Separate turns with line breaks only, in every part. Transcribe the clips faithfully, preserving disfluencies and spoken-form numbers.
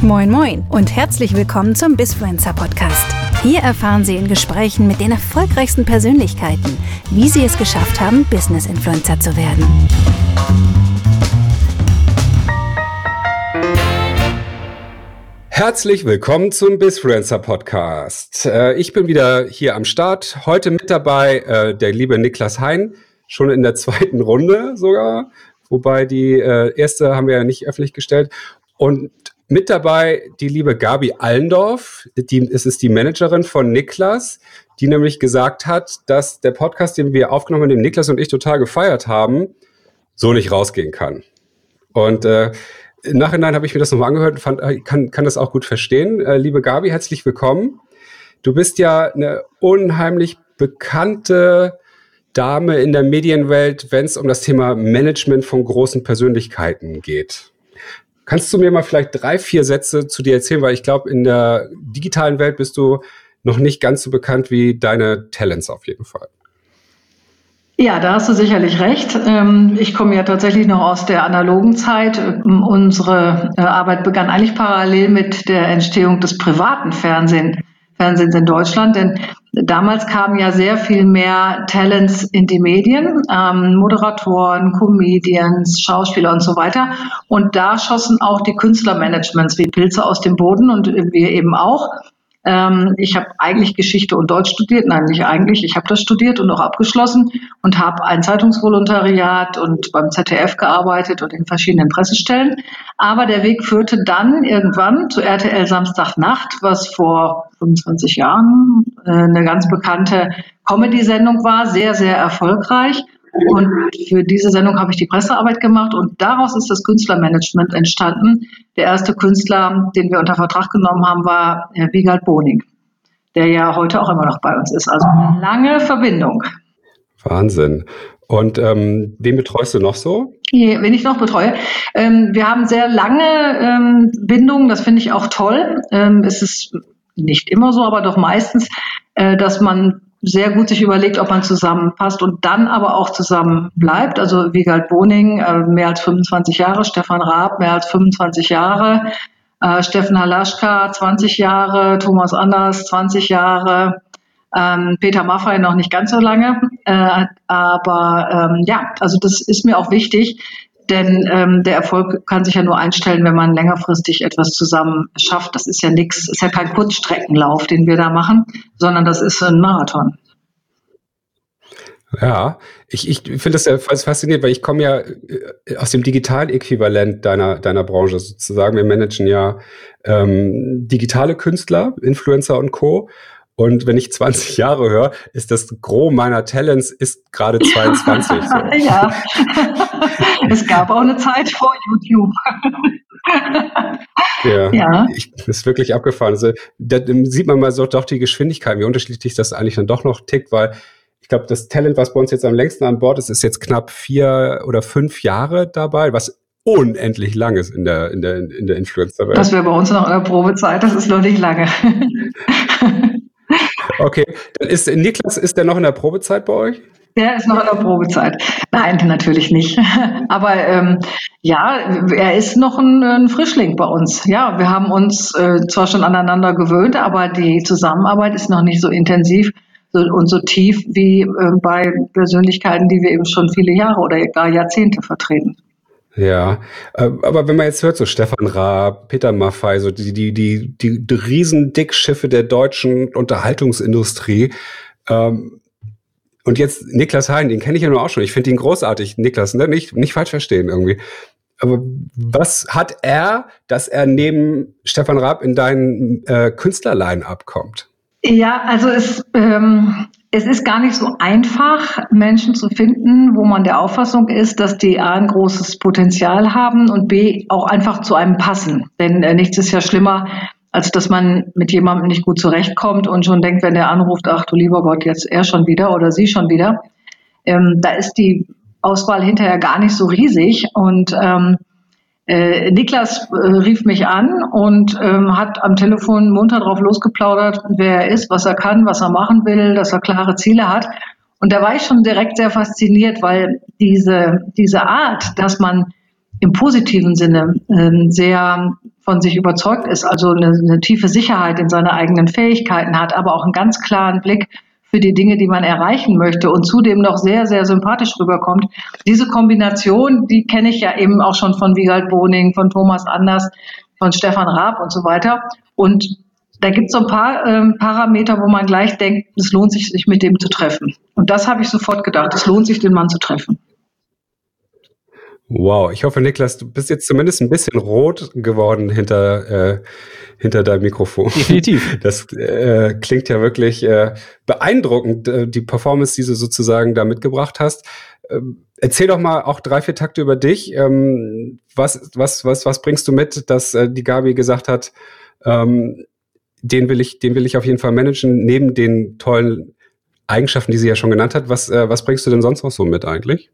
Moin Moin und herzlich willkommen zum Bizfluencer Podcast. Hier erfahren Sie in Gesprächen mit den erfolgreichsten Persönlichkeiten, wie sie es geschafft haben, Business-Influencer zu werden.
Herzlich willkommen zum Bizfluencer Podcast. Ich bin wieder hier am Start. Heute mit dabei der liebe Niklas Hein, schon in der zweiten Runde sogar. Wobei die erste haben wir ja nicht öffentlich gestellt. Und mit dabei die liebe Gabi Allendorf. Die, es ist die Managerin von Niklas, die nämlich gesagt hat, dass der Podcast, den wir aufgenommen haben, den Niklas und ich total gefeiert haben, so nicht rausgehen kann. Und äh, im Nachhinein habe ich mir das nochmal angehört und fand, kann, kann das auch gut verstehen. Äh, liebe Gabi, herzlich willkommen. Du bist ja eine unheimlich bekannte Dame in der Medienwelt, wenn es um das Thema Management von großen Persönlichkeiten geht. Kannst du mir mal vielleicht drei, vier Sätze zu dir erzählen, weil ich glaube, in der digitalen Welt bist du noch nicht ganz so bekannt wie deine Talents auf jeden Fall.
Ja, da hast du sicherlich recht. Ich komme ja tatsächlich noch aus der analogen Zeit. Unsere Arbeit begann eigentlich parallel mit der Entstehung des privaten Fernsehen, Fernsehens in Deutschland, denn damals kamen ja sehr viel mehr Talents in die Medien, ähm, Moderatoren, Comedians, Schauspieler und so weiter. Und da schossen auch die Künstlermanagements wie Pilze aus dem Boden und wir eben auch. Ähm, ich habe eigentlich Geschichte und Deutsch studiert, nein, nicht eigentlich, ich habe das studiert und auch abgeschlossen und habe ein Zeitungsvolontariat und beim Z D F gearbeitet und in verschiedenen Pressestellen. Aber der Weg führte dann irgendwann zu R T L Samstagnacht, was vor fünfundzwanzig Jahren äh, eine ganz bekannte Comedy-Sendung war, sehr, sehr erfolgreich. Und für diese Sendung habe ich die Pressearbeit gemacht und daraus ist das Künstlermanagement entstanden. Der erste Künstler, den wir unter Vertrag genommen haben, war Herr Wiegald Boning, der ja heute auch immer noch bei uns ist. Also eine lange Verbindung.
Wahnsinn. Und ähm, wen betreust du noch so?
Wen ich noch betreue? Ähm, wir haben sehr lange ähm, Bindungen, das finde ich auch toll. Ähm, es ist nicht immer so, aber doch meistens, äh, dass man sehr gut sich überlegt, ob man zusammenpasst und dann aber auch zusammen bleibt. Also Wiegald Boning, äh, mehr als fünfundzwanzig Jahre, Stefan Raab, mehr als fünfundzwanzig Jahre, äh, Steffen Halaschka, zwanzig Jahre, Thomas Anders, zwanzig Jahre, ähm, Peter Maffay noch nicht ganz so lange. Äh, aber ähm, ja, also das ist mir auch wichtig, denn ähm, der Erfolg kann sich ja nur einstellen, wenn man längerfristig etwas zusammen schafft. Das ist ja nichts, ist ja kein Kurzstreckenlauf, den wir da machen, sondern das ist ein Marathon.
Ja, ich, ich finde das ja faszinierend, weil ich komme ja aus dem digitalen Äquivalent deiner, deiner Branche sozusagen. Wir managen ja ähm, digitale Künstler, Influencer und Co. Und wenn ich zwanzig Jahre höre, ist das Gros meiner Talents ist gerade zweiundzwanzig. So.
Ja, es gab auch eine Zeit vor YouTube.
Ja, ja. Ich, das ist wirklich abgefahren. Also, da sieht man mal so doch die Geschwindigkeit, wie unterschiedlich das eigentlich dann doch noch tickt, weil ich glaube, das Talent, was bei uns jetzt am längsten an Bord ist, ist jetzt knapp vier oder fünf Jahre dabei, was unendlich lang ist in der, in der, in der Influencer-Welt.
Das wäre bei uns noch in der Probezeit, das ist noch nicht lange.
Okay, dann ist Niklas, ist der noch in der Probezeit bei euch?
Der ist noch in der Probezeit. Nein, natürlich nicht. Aber ähm, ja, er ist noch ein, ein Frischling bei uns. Ja, wir haben uns äh, zwar schon aneinander gewöhnt, aber die Zusammenarbeit ist noch nicht so intensiv so, und so tief wie äh, bei Persönlichkeiten, die wir eben schon viele Jahre oder gar Jahrzehnte vertreten.
Ja, aber wenn man jetzt hört, so Stefan Raab, Peter Maffay, so die, die, die, die, die Riesendickschiffe der deutschen Unterhaltungsindustrie, ähm, und jetzt Niklas Hein, den kenne ich ja nur auch schon. Ich finde ihn großartig, Niklas, ne? nicht, nicht falsch verstehen irgendwie. Aber was hat er, dass er neben Stefan Raab in deinen äh, Künstler-Line-Up kommt?
Ja, also es, ähm, es ist gar nicht so einfach, Menschen zu finden, wo man der Auffassung ist, dass die A ein großes Potenzial haben und B auch einfach zu einem passen. Denn äh, nichts ist ja schlimmer, als dass man mit jemandem nicht gut zurechtkommt und schon denkt, wenn der anruft, ach du lieber Gott, jetzt er schon wieder oder sie schon wieder. Ähm, da ist die Auswahl hinterher gar nicht so riesig und ähm, Äh, Niklas äh, rief mich an und ähm, hat am Telefon munter drauf losgeplaudert, wer er ist, was er kann, was er machen will, dass er klare Ziele hat. Und da war ich schon direkt sehr fasziniert, weil diese, diese Art, dass man im positiven Sinne äh, sehr von sich überzeugt ist, also eine, eine tiefe Sicherheit in seine eigenen Fähigkeiten hat, aber auch einen ganz klaren Blick für die Dinge, die man erreichen möchte und zudem noch sehr, sehr sympathisch rüberkommt. Diese Kombination, die kenne ich ja eben auch schon von Wiegald Boning, von Thomas Anders, von Stefan Raab und so weiter. Und da gibt es so ein paar ähm, Parameter, wo man gleich denkt, es lohnt sich, sich mit dem zu treffen. Und das habe ich sofort gedacht, es lohnt sich, den Mann zu treffen.
Wow, ich hoffe, Niklas, du bist jetzt zumindest ein bisschen rot geworden hinter, äh, hinter deinem Mikrofon.
Definitiv.
Das äh, klingt ja wirklich äh, beeindruckend, äh, die Performance, die du sozusagen da mitgebracht hast. Ähm, erzähl doch mal auch drei, vier Takte über dich. Ähm, was, was, was, was bringst du mit, dass äh, die Gabi gesagt hat, ähm, den will ich, den will ich auf jeden Fall managen, neben den tollen Eigenschaften, die sie ja schon genannt hat. Was, äh, was bringst du denn sonst noch so mit eigentlich?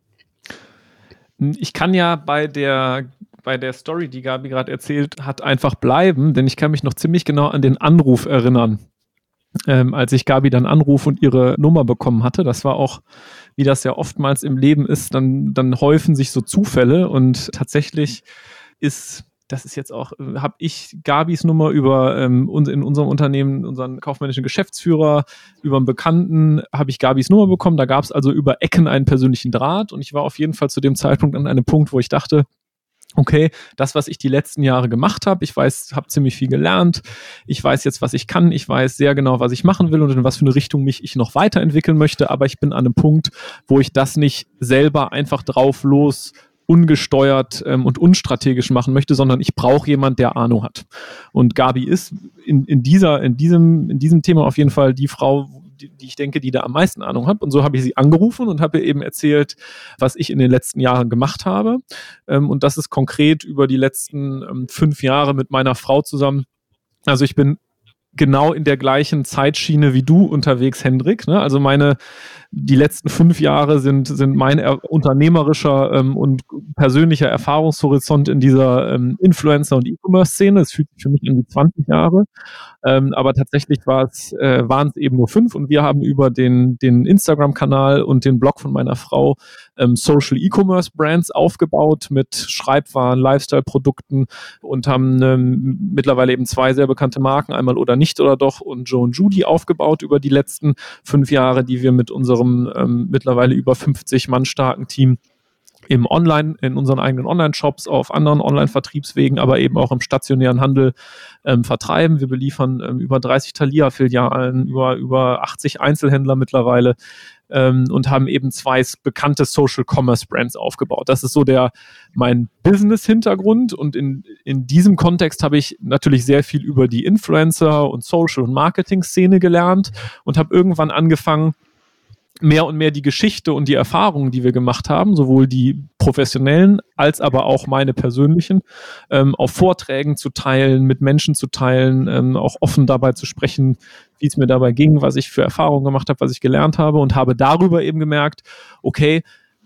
Ich kann ja bei der, bei der Story, die Gabi gerade erzählt hat, einfach bleiben, denn ich kann mich noch ziemlich genau an den Anruf erinnern, ähm, als ich Gabi dann anrufe und ihre Nummer bekommen hatte. Das war auch, wie das ja oftmals im Leben ist, dann, dann häufen sich so Zufälle und tatsächlich ist... Das ist jetzt auch, habe ich Gabis Nummer über ähm, uns in unserem Unternehmen, unseren kaufmännischen Geschäftsführer, über einen Bekannten, habe ich Gabis Nummer bekommen. Da gab es also über Ecken einen persönlichen Draht und ich war auf jeden Fall zu dem Zeitpunkt an einem Punkt, wo ich dachte, okay, das, was ich die letzten Jahre gemacht habe, ich weiß, habe ziemlich viel gelernt, ich weiß jetzt, was ich kann, ich weiß sehr genau, was ich machen will und in was für eine Richtung mich ich noch weiterentwickeln möchte, aber ich bin an einem Punkt, wo ich das nicht selber einfach drauf los ungesteuert ähm, und unstrategisch machen möchte, sondern ich brauche jemand, der Ahnung hat. Und Gabi ist in, in, dieser, in, diesem, in diesem Thema auf jeden Fall die Frau, die, die ich denke, die da am meisten Ahnung hat. Und so habe ich sie angerufen und habe ihr eben erzählt, was ich in den letzten Jahren gemacht habe. Ähm, und das ist konkret über die letzten ähm, fünf Jahre mit meiner Frau zusammen. Also ich bin genau in der gleichen Zeitschiene wie du unterwegs, Hendrik. Ne? Also meine, die letzten fünf Jahre sind, sind mein er- unternehmerischer ähm, und persönlicher Erfahrungshorizont in dieser ähm, Influencer- und E-Commerce-Szene. Es fühlt sich für mich an wie zwanzig Jahre. Ähm, aber tatsächlich war es, äh, waren es eben nur fünf und wir haben über den, den Instagram-Kanal und den Blog von meiner Frau ähm, Social E-Commerce Brands aufgebaut mit Schreibwaren, Lifestyle-Produkten und haben ähm, mittlerweile eben zwei sehr bekannte Marken, einmal Oder Nicht oder Doch und Joe und Judy aufgebaut über die letzten fünf Jahre, die wir mit unserem ähm, mittlerweile über fünfzig Mann starken Team im Online, in unseren eigenen Online-Shops, auf anderen Online-Vertriebswegen, aber eben auch im stationären Handel ähm, vertreiben. Wir beliefern ähm, über dreißig Thalia-Filialen, über, über achtzig Einzelhändler mittlerweile ähm, und haben eben zwei bekannte Social-Commerce-Brands aufgebaut. Das ist so der mein Business-Hintergrund und in, in diesem Kontext habe ich natürlich sehr viel über die Influencer- und Social- und Marketing-Szene gelernt und habe irgendwann angefangen, mehr und mehr die Geschichte und die Erfahrungen, die wir gemacht haben, sowohl die professionellen als aber auch meine persönlichen, ähm, auf Vorträgen zu teilen, mit Menschen zu teilen, ähm, auch offen dabei zu sprechen, wie es mir dabei ging, was ich für Erfahrungen gemacht habe, was ich gelernt habe und habe darüber eben gemerkt, okay,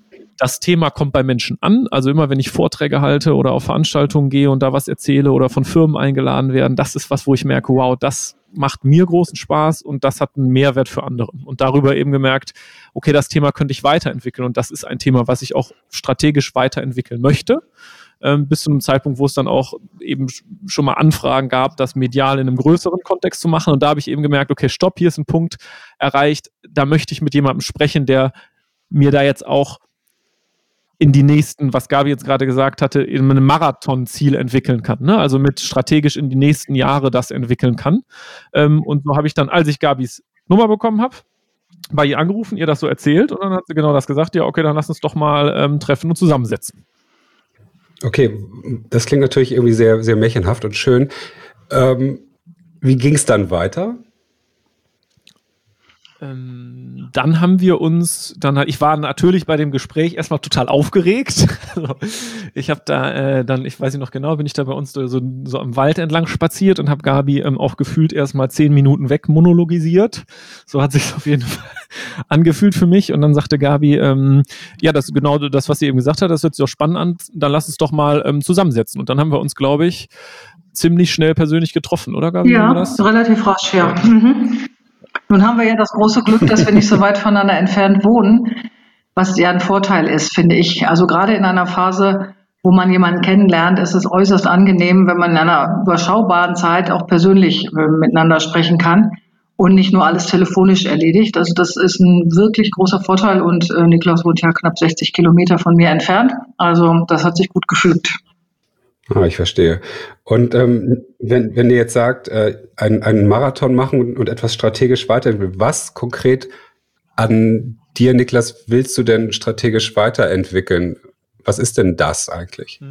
das Thema kommt bei Menschen an. Also immer, wenn ich Vorträge halte oder auf Veranstaltungen gehe und da was erzähle oder von Firmen eingeladen werden, das ist was, wo ich merke, wow, das macht mir großen Spaß und das hat einen Mehrwert für andere. Und darüber eben gemerkt, okay, das Thema könnte ich weiterentwickeln und das ist ein Thema, was ich auch strategisch weiterentwickeln möchte. Ähm, bis zu einem Zeitpunkt, wo es dann auch eben schon mal Anfragen gab, das medial in einem größeren Kontext zu machen. Und da habe ich eben gemerkt, okay, stopp, hier ist ein Punkt erreicht, da möchte ich mit jemandem sprechen, der mir da jetzt auch in die nächsten, was Gabi jetzt gerade gesagt hatte, in einem Marathonziel entwickeln kann. Ne? Also mit strategisch in die nächsten Jahre das entwickeln kann. Ähm, und so habe ich dann, als ich Gabis Nummer bekommen habe, bei ihr angerufen, ihr das so erzählt und dann hat sie genau das gesagt, ja okay, dann lass uns doch mal ähm, treffen und zusammensetzen.
Okay, das klingt natürlich irgendwie sehr, sehr märchenhaft und schön. Ähm, wie ging es dann weiter?
Ähm, dann haben wir uns, dann ich war natürlich bei dem Gespräch erstmal total aufgeregt. Also, ich habe da äh, dann, ich weiß nicht noch genau, bin ich da bei uns so, so am Wald entlang spaziert und habe Gabi ähm, auch gefühlt erstmal zehn Minuten weg monologisiert. So hat sich auf jeden Fall angefühlt für mich. Und dann sagte Gabi, ähm, ja, das genau das, was sie eben gesagt hat, das hört sich auch spannend an. Dann lass uns doch mal ähm, zusammensetzen. Und dann haben wir uns, glaube ich, ziemlich schnell persönlich getroffen, oder Gabi?
Ja, relativ rasch, ja.
ja.
Mhm. Nun haben wir ja das große Glück, dass wir nicht so weit voneinander entfernt wohnen, was ja ein Vorteil ist, finde ich. Also gerade in einer Phase, wo man jemanden kennenlernt, ist es äußerst angenehm, wenn man in einer überschaubaren Zeit auch persönlich äh, miteinander sprechen kann und nicht nur alles telefonisch erledigt. Also das ist ein wirklich großer Vorteil und äh, Niklas wohnt ja knapp sechzig Kilometer von mir entfernt. Also das hat sich gut gefügt.
Ah, ich verstehe. Und ähm, wenn, wenn ihr jetzt sagt, äh, einen, einen Marathon machen und, und etwas strategisch weiterentwickeln, was konkret an dir, Niklas, willst du denn strategisch weiterentwickeln? Was ist denn das eigentlich?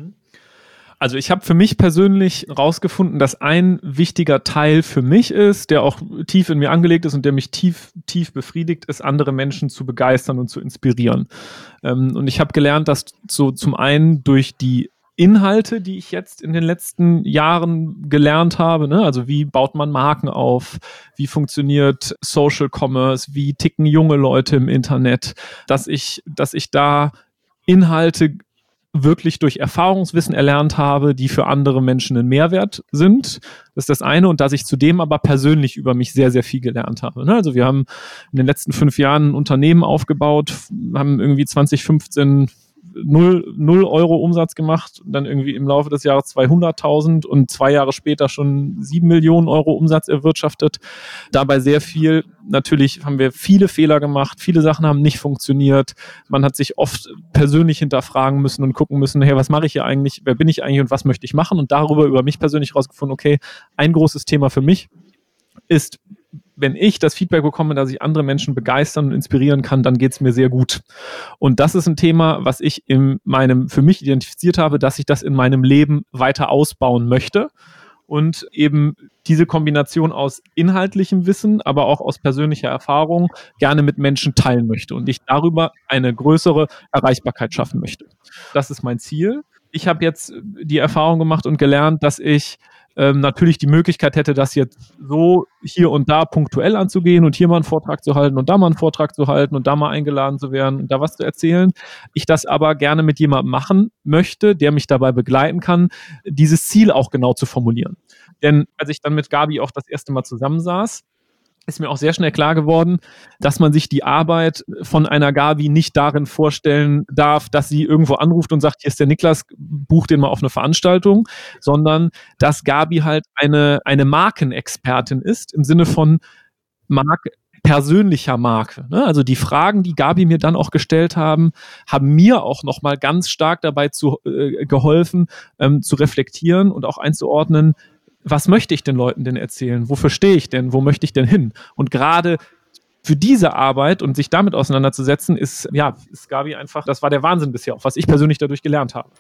Also ich habe für mich persönlich rausgefunden, dass ein wichtiger Teil für mich ist, der auch tief in mir angelegt ist und der mich tief, tief befriedigt, ist, andere Menschen zu begeistern und zu inspirieren. Ähm, und ich habe gelernt, dass so zum einen durch die Inhalte, die ich jetzt in den letzten Jahren gelernt habe, ne? Also wie baut man Marken auf, wie funktioniert Social Commerce, wie ticken junge Leute im Internet, dass ich, dass ich da Inhalte wirklich durch Erfahrungswissen erlernt habe, die für andere Menschen ein Mehrwert sind. Das ist das eine. Und dass ich zudem aber persönlich über mich sehr, sehr viel gelernt habe. Also wir haben in den letzten fünf Jahren ein Unternehmen aufgebaut, haben irgendwie zwanzig fünfzehn null, null Euro Umsatz gemacht, dann irgendwie im Laufe des Jahres zweihunderttausend und zwei Jahre später schon sieben Millionen Euro Umsatz erwirtschaftet. Dabei sehr viel, natürlich haben wir viele Fehler gemacht, viele Sachen haben nicht funktioniert. Man hat sich oft persönlich hinterfragen müssen und gucken müssen, hey, was mache ich hier eigentlich, wer bin ich eigentlich und was möchte ich machen? Und darüber über mich persönlich rausgefunden, okay, ein großes Thema für mich ist, wenn ich das Feedback bekomme, dass ich andere Menschen begeistern und inspirieren kann, dann geht es mir sehr gut. Und das ist ein Thema, was ich in meinem, für mich identifiziert habe, dass ich das in meinem Leben weiter ausbauen möchte und eben diese Kombination aus inhaltlichem Wissen, aber auch aus persönlicher Erfahrung gerne mit Menschen teilen möchte und ich darüber eine größere Erreichbarkeit schaffen möchte. Das ist mein Ziel. Ich habe jetzt die Erfahrung gemacht und gelernt, dass ich ähm, natürlich die Möglichkeit hätte, das jetzt so hier und da punktuell anzugehen und hier mal einen Vortrag zu halten und da mal einen Vortrag zu halten und da mal eingeladen zu werden und da was zu erzählen. Ich das aber gerne mit jemandem machen möchte, der mich dabei begleiten kann, dieses Ziel auch genau zu formulieren. Denn als ich dann mit Gabi auch das erste Mal zusammensaß, ist mir auch sehr schnell klar geworden, dass man sich die Arbeit von einer Gabi nicht darin vorstellen darf, dass sie irgendwo anruft und sagt, hier ist der Niklas, buch den mal auf eine Veranstaltung, sondern dass Gabi halt eine, eine Markenexpertin ist, im Sinne von Marke, persönlicher Marke. Ne? Also die Fragen, die Gabi mir dann auch gestellt haben, haben mir auch nochmal ganz stark dabei zu, äh, geholfen, ähm, zu reflektieren und auch einzuordnen, was möchte ich den Leuten denn erzählen? Wofür stehe ich denn? Wo möchte ich denn hin? Und gerade für diese Arbeit und sich damit auseinanderzusetzen, ist, ja, ist Gabi einfach, das war der Wahnsinn bisher, auch was ich persönlich dadurch gelernt habe.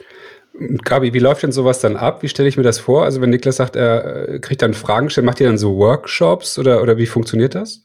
Gabi, wie läuft denn sowas dann ab? Wie stelle ich mir das vor? Also wenn Niklas sagt, er kriegt dann Fragen gestellt, macht ihr dann so Workshops oder, oder wie funktioniert das?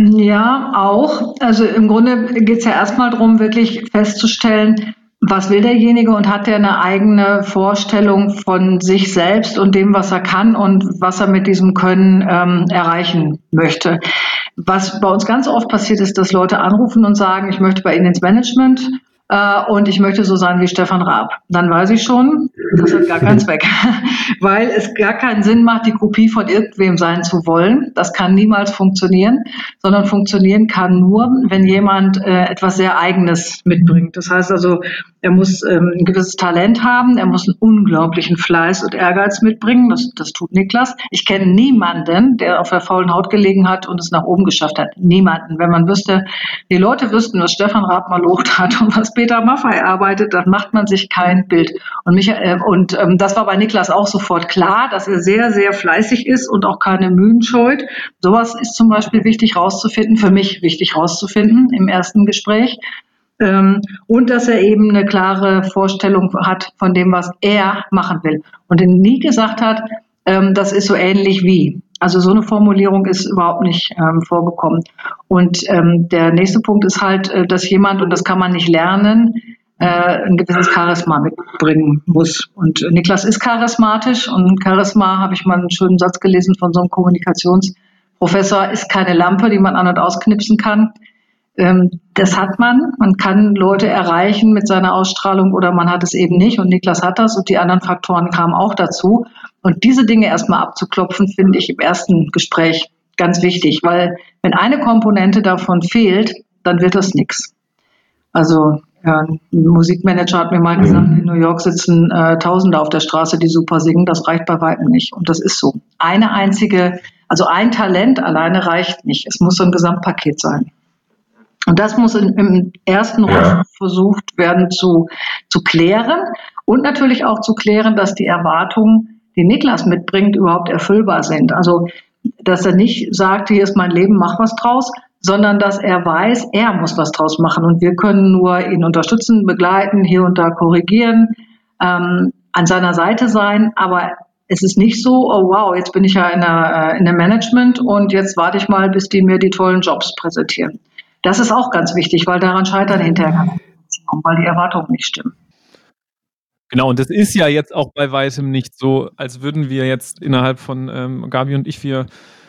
Ja, auch. Also im Grunde geht es ja erstmal darum, wirklich festzustellen, was will derjenige und hat er eine eigene Vorstellung von sich selbst und dem, was er kann und was er mit diesem Können ähm, erreichen möchte. Was bei uns ganz oft passiert ist, dass Leute anrufen und sagen, ich möchte bei Ihnen ins Management äh, und ich möchte so sein wie Stefan Raab. Dann weiß ich schon, das hat gar keinen Zweck, weil es gar keinen Sinn macht, die Kopie von irgendwem sein zu wollen. Das kann niemals funktionieren, sondern funktionieren kann nur, wenn jemand äh, etwas sehr Eigenes mitbringt. Das heißt also, er muss ähm, ein gewisses Talent haben, er muss einen unglaublichen Fleiß und Ehrgeiz mitbringen. Das, das tut Niklas. Ich kenne niemanden, der auf der faulen Haut gelegen hat und es nach oben geschafft hat. Niemanden. Wenn man wüsste, die Leute wüssten, was Stefan Raab mal locht hat und was Peter Maffay arbeitet, dann macht man sich kein Bild. Und, mich, äh, und ähm, das war bei Niklas auch sofort klar, dass er sehr, sehr fleißig ist und auch keine Mühen scheut. Sowas ist zum Beispiel wichtig rauszufinden, für mich wichtig rauszufinden im ersten Gespräch. Ähm, und dass er eben eine klare Vorstellung hat von dem, was er machen will. Und er nie gesagt hat, ähm, das ist so ähnlich wie. Also so eine Formulierung ist überhaupt nicht ähm, vorgekommen. Und ähm, der nächste Punkt ist halt, äh, dass jemand, und das kann man nicht lernen, äh, ein gewisses Charisma mitbringen muss. Und äh, Niklas ist charismatisch und Charisma, habe ich mal einen schönen Satz gelesen von so einem Kommunikationsprofessor, ist keine Lampe, die man an- und ausknipsen kann. Das hat man. Man kann Leute erreichen mit seiner Ausstrahlung oder man hat es eben nicht. Und Niklas hat das und die anderen Faktoren kamen auch dazu. Und diese Dinge erstmal abzuklopfen, finde ich im ersten Gespräch ganz wichtig, weil wenn eine Komponente davon fehlt, dann wird das nichts. Also Ja, ein Musikmanager hat mir mal gesagt, in New York sitzen äh, Tausende auf der Straße, die super singen. Das reicht bei weitem nicht. Und das ist so. Eine einzige, also ein Talent alleine reicht nicht. Es muss so ein Gesamtpaket sein. Und das muss in, im ersten Rund versucht werden zu, zu klären und natürlich auch zu klären, dass die Erwartungen, die Niklas mitbringt, überhaupt erfüllbar sind. Also, dass er nicht sagt, hier ist mein Leben, mach was draus, sondern dass er weiß, er muss was draus machen und wir können nur ihn unterstützen, begleiten, hier und da korrigieren, ähm, an seiner Seite sein, aber es ist nicht so, oh wow, jetzt bin ich ja in der, in der Management und jetzt warte ich mal, bis die mir die tollen Jobs präsentieren. Das ist auch ganz wichtig, weil daran scheitern hinterher, weil die Erwartungen nicht stimmen.
Genau, und das ist ja jetzt auch bei weitem nicht so, als würden wir jetzt innerhalb von ähm, Gabi und ich, wir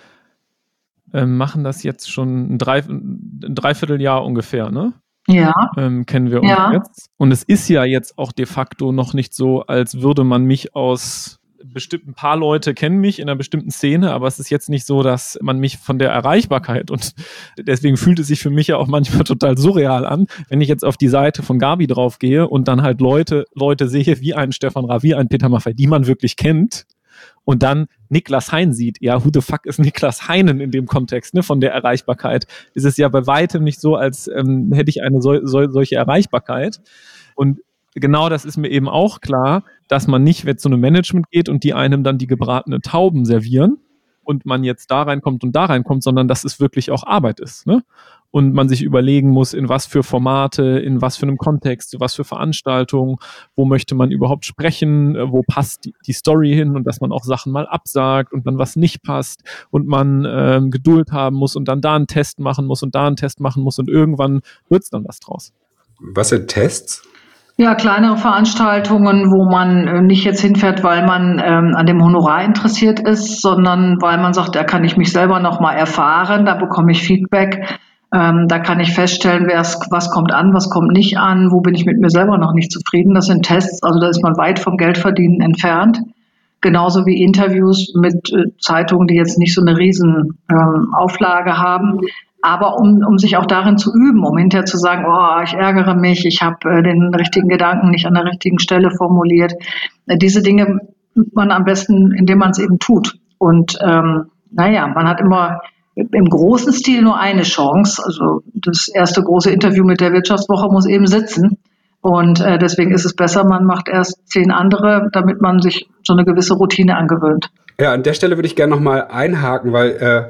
ähm, machen das jetzt schon ein, Drei, ein Dreivierteljahr ungefähr, ne?
Ja.
Ähm, kennen wir uns
ja.
jetzt. Und es ist ja jetzt auch de facto noch nicht so, als würde man mich aus bestimmten paar Leute kennen mich in einer bestimmten Szene, aber es ist jetzt nicht so, dass man mich von der Erreichbarkeit und deswegen fühlt es sich für mich ja auch manchmal total surreal an, wenn ich jetzt auf die Seite von Gabi draufgehe und dann halt Leute, Leute sehe, wie einen Stefan Raab, wie einen Peter Maffay, die man wirklich kennt und dann Niklas Hein sieht. Ja, who the fuck ist Niklas Heinen in dem Kontext, ne, von der Erreichbarkeit? Ist es ja bei weitem nicht so, als ähm, hätte ich eine so, so, solche Erreichbarkeit. Und genau das ist mir eben auch klar, dass man nicht jetzt zu einem Management geht und die einem dann die gebratene Tauben servieren und man jetzt da reinkommt und da reinkommt, sondern dass es wirklich auch Arbeit ist, ne? Und man sich überlegen muss, in was für Formate, in was für einem Kontext, was für Veranstaltungen, wo möchte man überhaupt sprechen, wo passt die, die Story hin und dass man auch Sachen mal absagt und dann was nicht passt und man ähm, Geduld haben muss und dann da einen Test machen muss und da einen Test machen muss und irgendwann wird es dann was draus.
Was sind Tests?
Ja, kleinere Veranstaltungen, wo man äh, nicht jetzt hinfährt, weil man ähm, an dem Honorar interessiert ist, sondern weil man sagt, da kann ich mich selber noch mal erfahren, da bekomme ich Feedback, ähm, da kann ich feststellen, was kommt an, was kommt nicht an, wo bin ich mit mir selber noch nicht zufrieden. Das sind Tests, also da ist man weit vom Geldverdienen entfernt. Genauso wie Interviews mit äh, Zeitungen, die jetzt nicht so eine riesen ähm, Auflage haben. Aber um, um sich auch darin zu üben, um hinterher zu sagen, oh, ich ärgere mich, ich habe äh, den richtigen Gedanken nicht an der richtigen Stelle formuliert. Äh, diese Dinge übt man am besten, indem man es eben tut. Und ähm, naja, man hat immer im großen Stil nur eine Chance. Also das erste große Interview mit der Wirtschaftswoche muss eben sitzen. Und äh, deswegen ist es besser, man macht erst zehn andere, damit man sich so eine gewisse Routine angewöhnt.
Ja, an der Stelle würde ich gerne nochmal einhaken, weil äh,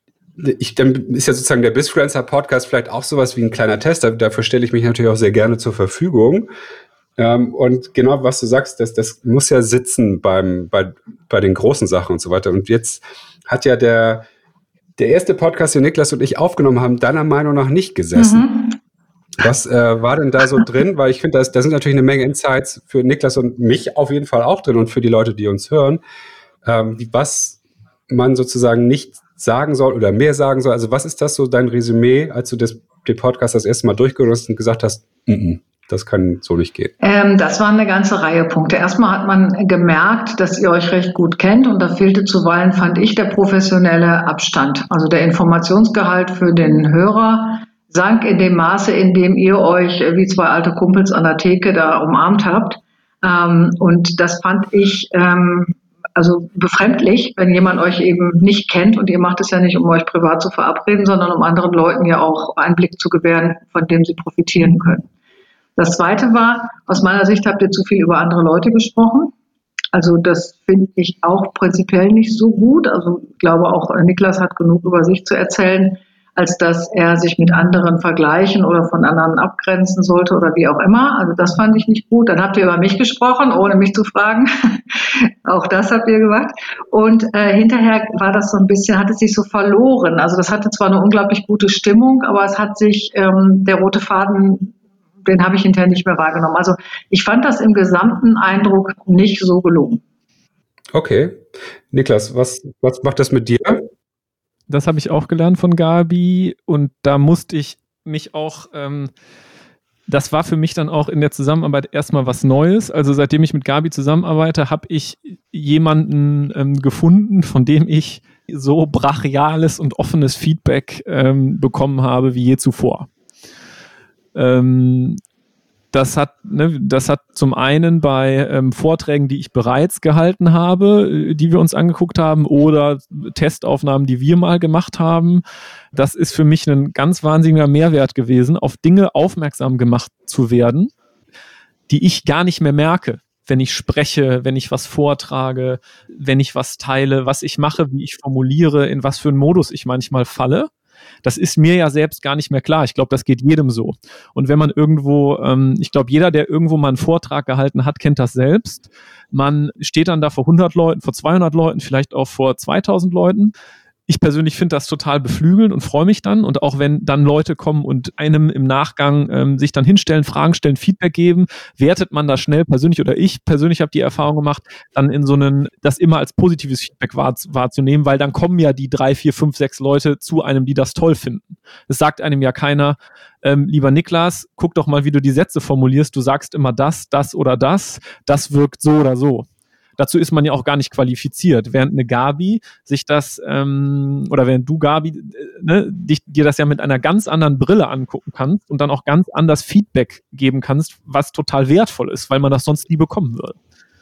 Ich, dann ist ja sozusagen der BizFluencer-Podcast vielleicht auch sowas wie ein kleiner Test. Dafür stelle ich mich natürlich auch sehr gerne zur Verfügung. Ähm, und genau, was du sagst, das, das muss ja sitzen beim, bei, bei den großen Sachen und so weiter. Und jetzt hat ja der, der erste Podcast, den Niklas und ich aufgenommen haben, deiner Meinung nach nicht gesessen. Mhm. Was äh, war denn da so drin? Weil ich finde, da sind natürlich eine Menge Insights für Niklas und mich auf jeden Fall auch drin und für die Leute, die uns hören, ähm, was man sozusagen nicht sagen soll oder mehr sagen soll. Also was ist das so dein Resümee, als du das, den Podcast das erste Mal durchgehört hast und gesagt hast, n-n, das kann so nicht gehen?
Ähm, das waren eine ganze Reihe Punkte. Erstmal hat man gemerkt, dass ihr euch recht gut kennt und da fehlte zuweilen, fand ich, der professionelle Abstand. Also der Informationsgehalt für den Hörer sank in dem Maße, in dem ihr euch wie zwei alte Kumpels an der Theke da umarmt habt. Ähm, und das fand ich ähm, also befremdlich, wenn jemand euch eben nicht kennt und ihr macht es ja nicht, um euch privat zu verabreden, sondern um anderen Leuten ja auch Einblick zu gewähren, von dem sie profitieren können. Das Zweite war, aus meiner Sicht habt ihr zu viel über andere Leute gesprochen. Also das finde ich auch prinzipiell nicht so gut. Also ich glaube auch, Niklas hat genug über sich zu erzählen, als dass er sich mit anderen vergleichen oder von anderen abgrenzen sollte oder wie auch immer. Also das fand ich nicht gut. Dann habt ihr über mich gesprochen, ohne mich zu fragen. Auch das habt ihr gemacht. Und äh, hinterher war das so ein bisschen, hat es sich so verloren. Also das hatte zwar eine unglaublich gute Stimmung, aber es hat sich ähm, der rote Faden, den habe ich hinterher nicht mehr wahrgenommen. Also ich fand das im gesamten Eindruck nicht so gelungen.
Okay. Niklas, was, was macht das mit dir?
Das habe ich auch gelernt von Gabi und da musste ich mich auch, ähm, das war für mich dann auch in der Zusammenarbeit erstmal was Neues. Also seitdem ich mit Gabi zusammenarbeite, habe ich jemanden ähm, gefunden, von dem ich so brachiales und offenes Feedback ähm, bekommen habe wie je zuvor. Ähm, Das hat, ne, das hat zum einen bei ähm, Vorträgen, die ich bereits gehalten habe, die wir uns angeguckt haben, oder Testaufnahmen, die wir mal gemacht haben. Das ist für mich ein ganz wahnsinniger Mehrwert gewesen, auf Dinge aufmerksam gemacht zu werden, die ich gar nicht mehr merke, wenn ich spreche, wenn ich was vortrage, wenn ich was teile, was ich mache, wie ich formuliere, in was für einen Modus ich manchmal falle. Das ist mir ja selbst gar nicht mehr klar. Ich glaube, das geht jedem so. Und wenn man irgendwo, ähm, ich glaube, jeder, der irgendwo mal einen Vortrag gehalten hat, kennt das selbst. Man steht dann da vor hundert Leuten, vor zweihundert Leuten, vielleicht auch vor zweitausend Leuten. Ich persönlich finde das total beflügelnd und freue mich dann. Und auch wenn dann Leute kommen und einem im Nachgang ähm, sich dann hinstellen, Fragen stellen, Feedback geben, wertet man das schnell persönlich, oder ich persönlich habe die Erfahrung gemacht, dann in so einen, das immer als positives Feedback wahr, wahrzunehmen, weil dann kommen ja die drei, vier, fünf, sechs Leute zu einem, die das toll finden. Es sagt einem ja keiner, ähm, lieber Niklas, guck doch mal, wie du die Sätze formulierst. Du sagst immer das, das oder das. Das wirkt so oder so. Dazu ist man ja auch gar nicht qualifiziert. Während eine Gabi sich das, ähm, oder während du, Gabi, äh, ne, dich, dir das ja mit einer ganz anderen Brille angucken kannst und dann auch ganz anders Feedback geben kannst, was total wertvoll ist, weil man das sonst nie bekommen würde.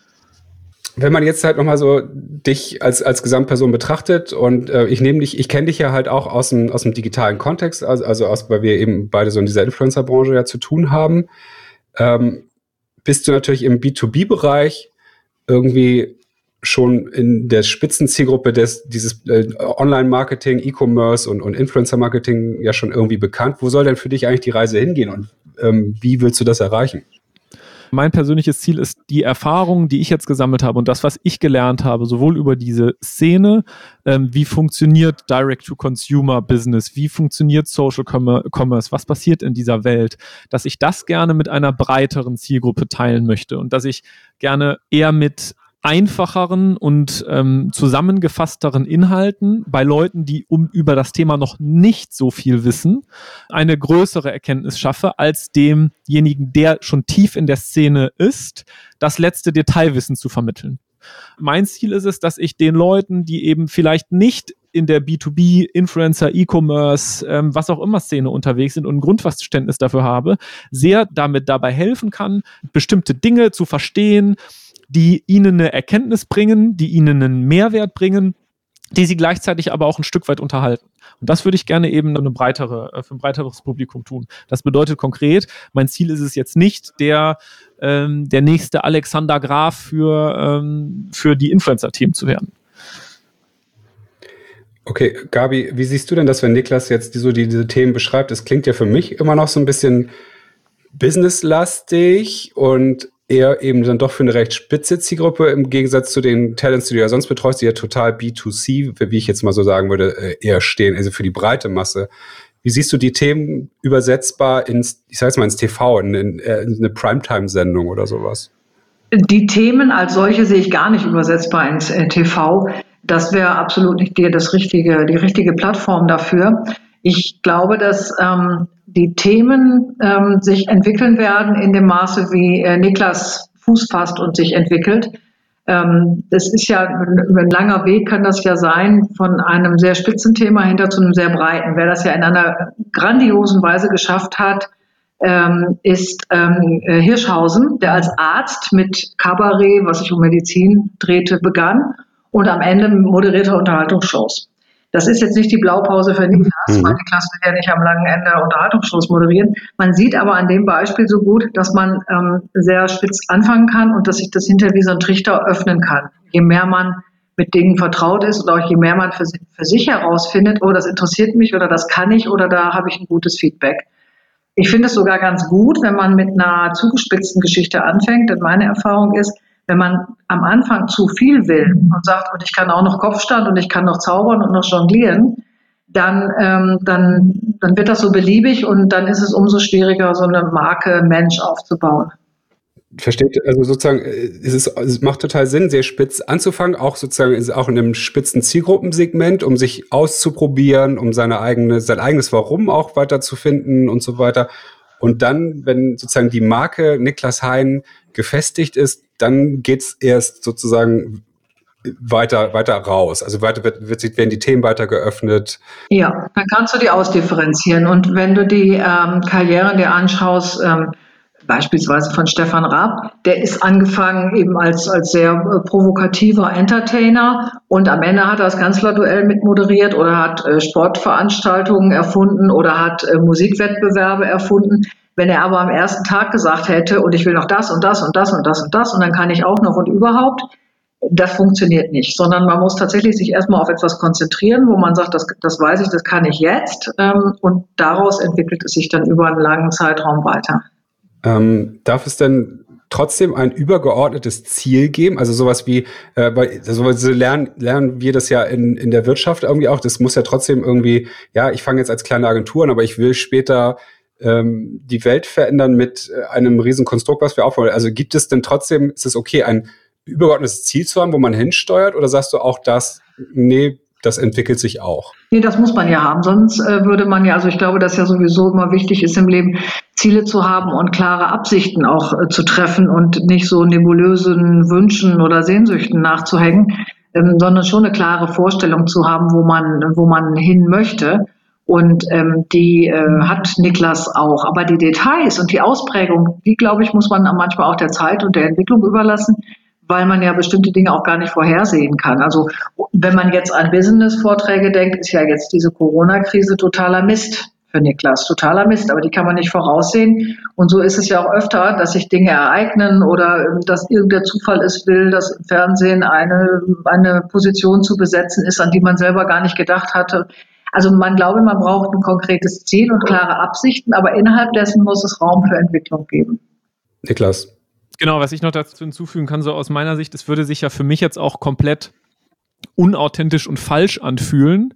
Wenn man jetzt halt nochmal so dich als, als Gesamtperson betrachtet, und äh, ich nehme dich, ich kenne dich ja halt auch aus dem, aus dem digitalen Kontext, also, also aus, weil wir eben beide so in dieser Influencer-Branche ja zu tun haben, ähm, bist du natürlich im B zwei B-Bereich irgendwie schon in der Spitzenzielgruppe des, dieses äh, Online-Marketing, E-Commerce und, und Influencer-Marketing ja schon irgendwie bekannt. Wo soll denn für dich eigentlich die Reise hingehen, und ähm, wie willst du das erreichen?
Mein persönliches Ziel ist, die Erfahrungen, die ich jetzt gesammelt habe und das, was ich gelernt habe, sowohl über diese Szene, ähm, wie funktioniert Direct-to-Consumer-Business, wie funktioniert Social Commerce, was passiert in dieser Welt, dass ich das gerne mit einer breiteren Zielgruppe teilen möchte und dass ich gerne eher mit einfacheren und ähm, zusammengefassteren Inhalten bei Leuten, die um über das Thema noch nicht so viel wissen, eine größere Erkenntnis schaffe, als demjenigen, der schon tief in der Szene ist, das letzte Detailwissen zu vermitteln. Mein Ziel ist es, dass ich den Leuten, die eben vielleicht nicht in der B zwei B, Influencer, E-Commerce, ähm, was auch immer Szene unterwegs sind und ein Grundverständnis dafür habe, sehr damit dabei helfen kann, bestimmte Dinge zu verstehen, die ihnen eine Erkenntnis bringen, die ihnen einen Mehrwert bringen, die sie gleichzeitig aber auch ein Stück weit unterhalten. Und das würde ich gerne eben eine breitere, für ein breiteres Publikum tun. Das bedeutet konkret, mein Ziel ist es jetzt nicht, der, ähm, der nächste Alexander Graf für, ähm, für die Influencer-Themen zu werden.
Okay, Gabi, wie siehst du denn das, wenn Niklas jetzt die, so die, diese Themen beschreibt? Es klingt ja für mich immer noch so ein bisschen businesslastig und eher eben dann doch für eine recht spitze Zielgruppe im Gegensatz zu den Talents, die du ja sonst betreust, die ja total B zwei C, wie ich jetzt mal so sagen würde, eher stehen, also für die breite Masse. Wie siehst du die Themen übersetzbar ins, ich sag's mal, ins T V, in, in, in eine Primetime-Sendung oder sowas?
Die Themen als solche sehe ich gar nicht übersetzbar ins äh, T V. Das wäre absolut nicht die, das richtige, die richtige Plattform dafür. Ich glaube, dass ähm, die Themen ähm, sich entwickeln werden in dem Maße, wie äh, Niklas Fuß fasst und sich entwickelt. Ähm, das ist ja über ein langer Weg, kann das ja sein, von einem sehr spitzen Thema hinter zu einem sehr breiten. Wer das ja in einer grandiosen Weise geschafft hat, ähm, ist ähm, Hirschhausen, der als Arzt mit Kabarett, was sich um Medizin drehte, begann und am Ende moderierte Unterhaltungsshows. Das ist jetzt nicht die Blaupause für Niklas, mhm. weil Niklas will ja nicht am langen Ende Unterhaltungsshows moderieren. Man sieht aber an dem Beispiel so gut, dass man ähm, sehr spitz anfangen kann und dass sich das hinterher wie so ein Trichter öffnen kann. Je mehr man mit Dingen vertraut ist oder auch je mehr man für, für sich herausfindet, oh, das interessiert mich oder das kann ich oder da habe ich ein gutes Feedback. Ich finde es sogar ganz gut, wenn man mit einer zugespitzten Geschichte anfängt, denn meine Erfahrung ist, wenn man am Anfang zu viel will und sagt, und ich kann auch noch Kopfstand und ich kann noch zaubern und noch jonglieren, dann, ähm, dann, dann wird das so beliebig und dann ist es umso schwieriger, so eine Marke Mensch aufzubauen.
Versteht, also sozusagen, es, ist, es macht total Sinn, sehr spitz anzufangen, auch sozusagen auch in einem spitzen Zielgruppensegment, um sich auszuprobieren, um seine eigene, sein eigenes Warum auch weiterzufinden und so weiter. Und dann, wenn sozusagen die Marke Niklas Hein gefestigt ist, dann geht's erst sozusagen weiter, weiter raus. Also weiter wird, wird, werden die Themen weiter geöffnet.
Ja, dann kannst du die ausdifferenzieren. Und wenn du die ähm, Karrieren dir anschaust, ähm, beispielsweise von Stefan Raab, der ist angefangen eben als, als sehr äh, provokativer Entertainer und am Ende hat er das Kanzlerduell mitmoderiert oder hat äh, Sportveranstaltungen erfunden oder hat äh, Musikwettbewerbe erfunden. Wenn er aber am ersten Tag gesagt hätte, und ich will noch das und das und das und das und das und dann kann ich auch noch und überhaupt, das funktioniert nicht, sondern man muss tatsächlich sich erstmal auf etwas konzentrieren, wo man sagt, das, das weiß ich, das kann ich jetzt ähm, und daraus entwickelt es sich dann über einen langen Zeitraum weiter.
Ähm, darf es denn trotzdem ein übergeordnetes Ziel geben? Also sowas wie, äh, weil so lernen, lernen wir das ja in, in der Wirtschaft irgendwie auch, das muss ja trotzdem irgendwie, ja, ich fange jetzt als kleine Agentur an, aber ich will später ähm, die Welt verändern mit einem riesen Konstrukt, was wir aufbauen. Also gibt es denn trotzdem, ist es okay, ein übergeordnetes Ziel zu haben, wo man hinsteuert, oder sagst du auch das, nee, das entwickelt sich auch?
Nee, das muss man ja haben, sonst äh, würde man ja, also ich glaube, dass ja sowieso immer wichtig ist im Leben, Ziele zu haben und klare Absichten auch äh, zu treffen und nicht so nebulösen Wünschen oder Sehnsüchten nachzuhängen, ähm, sondern schon eine klare Vorstellung zu haben, wo man, wo man hin möchte. Und ähm, die äh, hat Niklas auch. Aber die Details und die Ausprägung, die, glaube ich, muss man manchmal auch der Zeit und der Entwicklung überlassen, weil man ja bestimmte Dinge auch gar nicht vorhersehen kann. Also wenn man jetzt an Business-Vorträge denkt, ist ja jetzt diese Corona-Krise totaler Mist für Niklas, totaler Mist, aber die kann man nicht voraussehen. Und so ist es ja auch öfter, dass sich Dinge ereignen oder dass irgendein Zufall es will, dass im Fernsehen eine, eine Position zu besetzen ist, an die man selber gar nicht gedacht hatte. Also man glaube, man braucht ein konkretes Ziel und klare Absichten, aber innerhalb dessen muss es Raum für Entwicklung geben.
Niklas.
Genau, was ich noch dazu hinzufügen kann, so aus meiner Sicht, es würde sich ja für mich jetzt auch komplett unauthentisch und falsch anfühlen,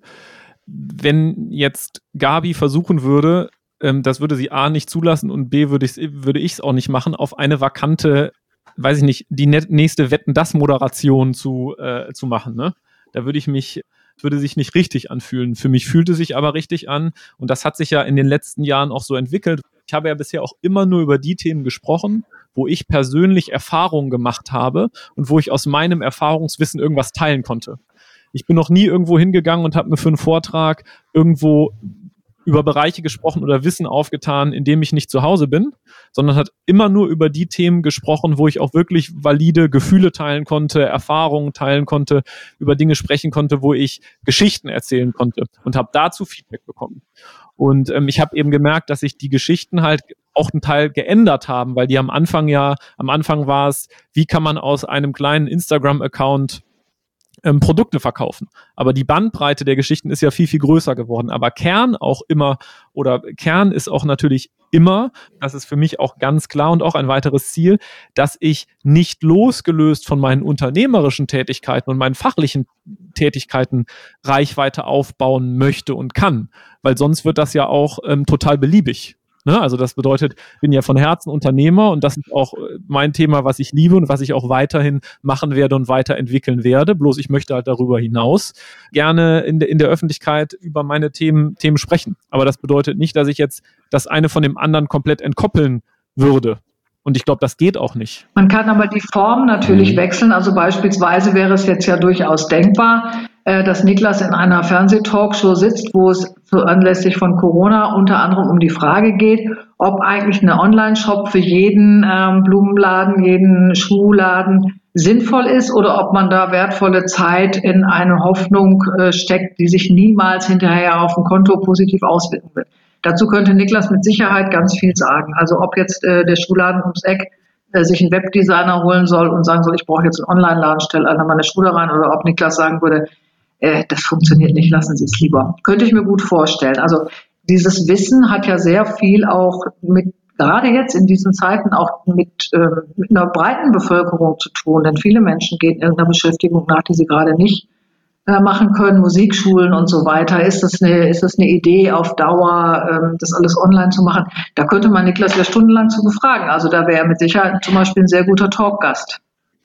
wenn jetzt Gabi versuchen würde, ähm, das würde sie A nicht zulassen und B würde ich es würde ich's auch nicht machen, auf eine vakante, weiß ich nicht, die nächste Wetten-das-Moderation zu, äh, zu machen. Ne? Da würde ich mich, würde sich nicht richtig anfühlen. Für mich fühlte sich aber richtig an und das hat sich ja in den letzten Jahren auch so entwickelt. Ich habe ja bisher auch immer nur über die Themen gesprochen, wo ich persönlich Erfahrungen gemacht habe und wo ich aus meinem Erfahrungswissen irgendwas teilen konnte. Ich bin noch nie irgendwo hingegangen und habe mir für einen Vortrag irgendwo über Bereiche gesprochen oder Wissen aufgetan, in dem ich nicht zu Hause bin, sondern hat immer nur über die Themen gesprochen, wo ich auch wirklich valide Gefühle teilen konnte, Erfahrungen teilen konnte, über Dinge sprechen konnte, wo ich Geschichten erzählen konnte und habe dazu Feedback bekommen. Und ähm, ich habe eben gemerkt, dass sich die Geschichten halt auch einen Teil geändert haben, weil die am Anfang ja, am Anfang war es, wie kann man aus einem kleinen Instagram-Account ähm, Produkte verkaufen. Aber die Bandbreite der Geschichten ist ja viel, viel größer geworden. Aber Kern auch immer, oder Kern ist auch natürlich immer, das ist für mich auch ganz klar und auch ein weiteres Ziel, dass ich nicht losgelöst von meinen unternehmerischen Tätigkeiten und meinen fachlichen Tätigkeiten Reichweite aufbauen möchte und kann. Weil sonst wird das ja auch ähm, total beliebig. Ne? Also das bedeutet, ich bin ja von Herzen Unternehmer und das ist auch mein Thema, was ich liebe und was ich auch weiterhin machen werde und weiterentwickeln werde. Bloß ich möchte halt darüber hinaus gerne in, de, in der Öffentlichkeit über meine Themen, Themen sprechen. Aber das bedeutet nicht, dass ich jetzt das eine von dem anderen komplett entkoppeln würde. Und ich glaube, das geht auch nicht.
Man kann aber die Form natürlich mhm. wechseln. Also beispielsweise wäre es jetzt ja durchaus denkbar, äh, dass Niklas in einer Fernsehtalkshow sitzt, wo es so anlässlich von Corona unter anderem um die Frage geht, ob eigentlich eine Online-Shop für jeden ähm, Blumenladen, jeden Schuhladen sinnvoll ist oder ob man da wertvolle Zeit in eine Hoffnung äh, steckt, die sich niemals hinterher auf ein Konto positiv auswirken wird. Dazu könnte Niklas mit Sicherheit ganz viel sagen. Also ob jetzt äh, der Schuhladen ums Eck äh, sich einen Webdesigner holen soll und sagen soll, ich brauche jetzt einen Online-Laden, stelle alle meine Schuhe rein, oder ob Niklas sagen würde, äh, das funktioniert nicht, lassen Sie es lieber. Könnte ich mir gut vorstellen. Also dieses Wissen hat ja sehr viel auch mit, gerade jetzt in diesen Zeiten, auch mit, äh, mit einer breiten Bevölkerung zu tun. Denn viele Menschen gehen irgendeiner Beschäftigung nach, die sie gerade nicht machen können, Musikschulen und so weiter. Ist das eine, ist das eine Idee auf Dauer, ähm, das alles online zu machen? Da könnte man Niklas ja stundenlang zu befragen. Also da wäre er mit Sicherheit zum Beispiel ein sehr guter Talkgast.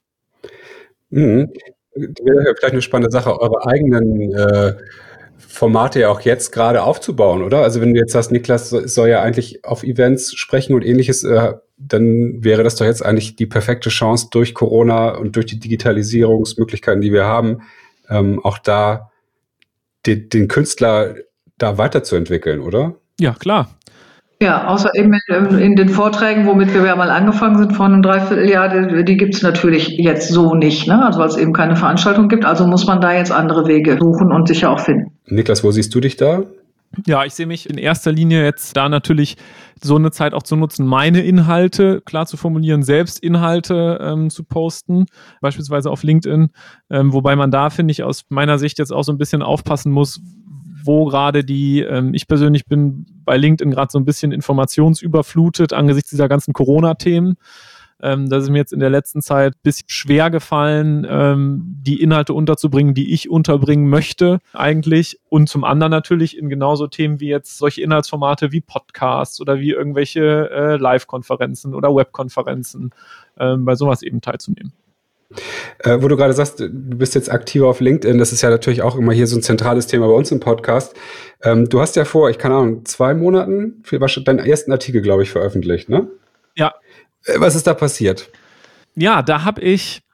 Mhm. Wäre vielleicht eine spannende Sache, eure eigenen äh, Formate ja auch jetzt gerade aufzubauen, oder? Also wenn du jetzt sagst, Niklas soll ja eigentlich auf Events sprechen und ähnliches, äh, dann wäre das doch jetzt eigentlich die perfekte Chance durch Corona und durch die Digitalisierungsmöglichkeiten, die wir haben, Ähm, auch da den, den Künstler da weiterzuentwickeln, oder?
Ja, klar.
Ja, außer eben in, in den Vorträgen, womit wir ja mal angefangen sind vor einem Dreivierteljahr, die, die gibt es natürlich jetzt so nicht, ne? Also weil es eben keine Veranstaltung gibt. Also muss man da jetzt andere Wege suchen und sicher auch finden.
Niklas, wo siehst du dich da?
Ja, ich sehe mich in erster Linie jetzt da natürlich so eine Zeit auch zu nutzen, meine Inhalte klar zu formulieren, selbst Inhalte ähm, zu posten, beispielsweise auf LinkedIn, ähm, wobei man da, finde ich, aus meiner Sicht jetzt auch so ein bisschen aufpassen muss, wo gerade die, ähm, ich persönlich bin bei LinkedIn gerade so ein bisschen informationsüberflutet angesichts dieser ganzen Corona-Themen. Ähm, das ist mir jetzt in der letzten Zeit ein bisschen schwer gefallen, ähm, die Inhalte unterzubringen, die ich unterbringen möchte eigentlich. Und zum anderen natürlich in genauso Themen wie jetzt solche Inhaltsformate wie Podcasts oder wie irgendwelche äh, Live-Konferenzen oder Webkonferenzen, ähm, bei sowas eben teilzunehmen.
Äh, wo du gerade sagst, du bist jetzt aktiver auf LinkedIn, das ist ja natürlich auch immer hier so ein zentrales Thema bei uns im Podcast. Ähm, du hast ja vor, ich keine Ahnung, zwei Monaten für deinen ersten Artikel, glaube ich, veröffentlicht, ne?
Ja.
Äh, was ist da passiert?
Ja, da habe ich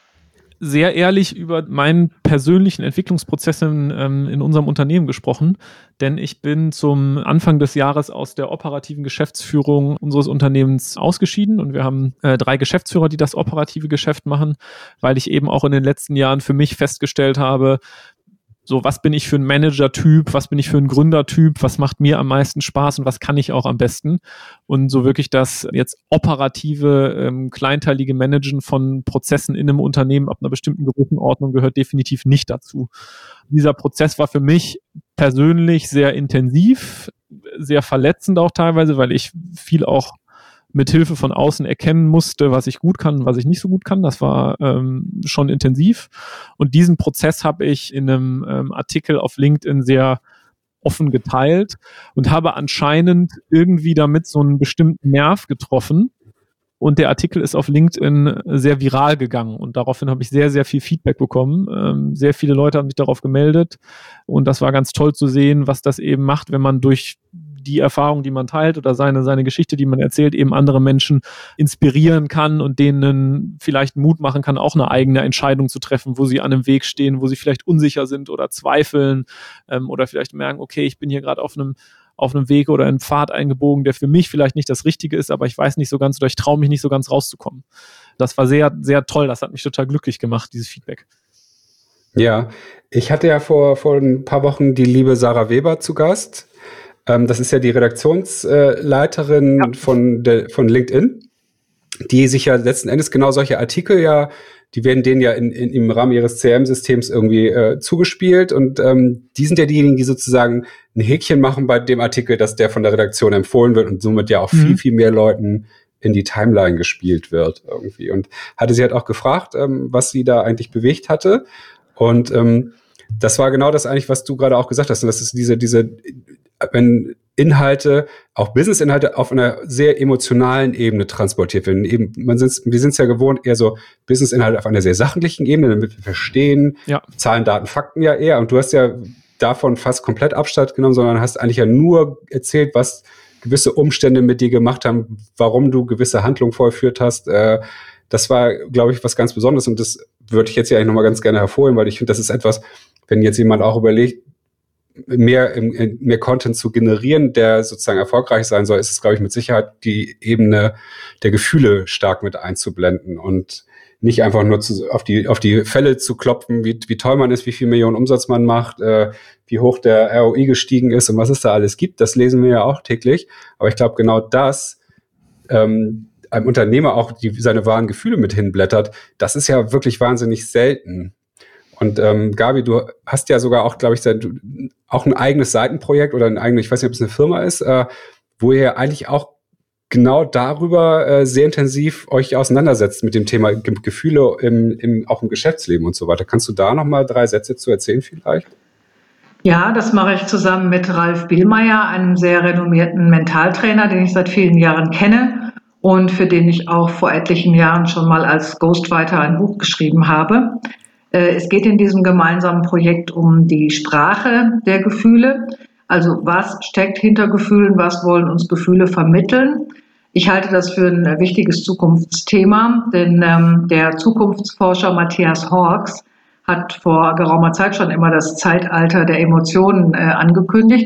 sehr ehrlich über meinen persönlichen Entwicklungsprozess in, ähm, in unserem Unternehmen gesprochen, denn ich bin zum Anfang des Jahres aus der operativen Geschäftsführung unseres Unternehmens ausgeschieden und wir haben äh, drei Geschäftsführer, die das operative Geschäft machen, weil ich eben auch in den letzten Jahren für mich festgestellt habe, so, was bin ich für ein Manager-Typ, was bin ich für ein Gründertyp, was macht mir am meisten Spaß und was kann ich auch am besten? Und so wirklich das jetzt operative, ähm, kleinteilige Managen von Prozessen in einem Unternehmen ab einer bestimmten Größenordnung gehört definitiv nicht dazu. Dieser Prozess war für mich persönlich sehr intensiv, sehr verletzend auch teilweise, weil ich viel auch mit Hilfe von außen erkennen musste, was ich gut kann und was ich nicht so gut kann. Das war ähm, schon intensiv. Und diesen Prozess habe ich in einem ähm, Artikel auf LinkedIn sehr offen geteilt und habe anscheinend irgendwie damit so einen bestimmten Nerv getroffen. Und der Artikel ist auf LinkedIn sehr viral gegangen. Und daraufhin habe ich sehr, sehr viel Feedback bekommen. Ähm, sehr viele Leute haben sich darauf gemeldet. Und das war ganz toll zu sehen, was das eben macht, wenn man durch die Erfahrung, die man teilt oder seine, seine Geschichte, die man erzählt, eben andere Menschen inspirieren kann und denen vielleicht Mut machen kann, auch eine eigene Entscheidung zu treffen, wo sie an einem Weg stehen, wo sie vielleicht unsicher sind oder zweifeln ähm, oder vielleicht merken, okay, ich bin hier gerade auf einem auf einem Weg oder einen Pfad eingebogen, der für mich vielleicht nicht das Richtige ist, aber ich weiß nicht so ganz oder ich traue mich nicht so ganz rauszukommen. Das war sehr, sehr toll. Das hat mich total glücklich gemacht, dieses Feedback.
Ja, ich hatte ja vor, vor ein paar Wochen die liebe Sarah Weber zu Gast. Ähm, das ist ja die Redaktionsleiterin ja. von, der, von LinkedIn, die sich ja letzten Endes genau solche Artikel ja, die werden denen ja in, in, im Rahmen ihres C R M-Systems irgendwie äh, zugespielt und ähm, die sind ja diejenigen, die sozusagen ein Häkchen machen bei dem Artikel, dass der von der Redaktion empfohlen wird und somit ja auch mhm. viel, viel mehr Leuten in die Timeline gespielt wird irgendwie. Und hatte sie halt auch gefragt, ähm, was sie da eigentlich bewegt hatte. Und ähm, das war genau das eigentlich, was du gerade auch gesagt hast. Und das ist diese, diese, wenn Inhalte, auch Business-Inhalte auf einer sehr emotionalen Ebene transportiert werden. Eben, man sind's, wir sind es ja gewohnt, eher so Business-Inhalte auf einer sehr sachlichen Ebene, damit wir verstehen, ja. Zahlen, Daten, Fakten ja eher. Und du hast ja davon fast komplett Abstand genommen, sondern hast eigentlich ja nur erzählt, was gewisse Umstände mit dir gemacht haben, warum du gewisse Handlungen vollführt hast. Äh, das war, glaube ich, was ganz Besonderes. Und das würde ich jetzt ja eigentlich nochmal ganz gerne hervorheben, weil ich finde, das ist etwas, wenn jetzt jemand auch überlegt, mehr, mehr Content zu generieren, der sozusagen erfolgreich sein soll, ist es, glaube ich, mit Sicherheit die Ebene der Gefühle stark mit einzublenden und nicht einfach nur zu, auf die auf die Fälle zu klopfen, wie, wie toll man ist, wie viel Millionen Umsatz man macht, äh, wie hoch der R O I gestiegen ist und was es da alles gibt. Das lesen wir ja auch täglich. Aber ich glaube, genau das, ähm, einem Unternehmer auch die, seine wahren Gefühle mit hinblättert, das ist ja wirklich wahnsinnig selten. Und ähm, Gabi, du hast ja sogar auch, glaube ich, auch ein eigenes Seitenprojekt oder ein eigenes, ich weiß nicht, ob es eine Firma ist, äh, wo ihr eigentlich auch genau darüber äh, sehr intensiv euch auseinandersetzt mit dem Thema Ge- Gefühle im, im, auch im Geschäftsleben und so weiter. Kannst du da noch mal drei Sätze zu erzählen vielleicht?
Ja, das mache ich zusammen mit Ralf Bielmeier, einem sehr renommierten Mentaltrainer, den ich seit vielen Jahren kenne und für den ich auch vor etlichen Jahren schon mal als Ghostwriter ein Buch geschrieben habe. Es geht in diesem gemeinsamen Projekt um die Sprache der Gefühle. Also was steckt hinter Gefühlen, was wollen uns Gefühle vermitteln? Ich halte das für ein wichtiges Zukunftsthema, denn ähm, der Zukunftsforscher Matthias Hawkes hat vor geraumer Zeit schon immer das Zeitalter der Emotionen äh, angekündigt.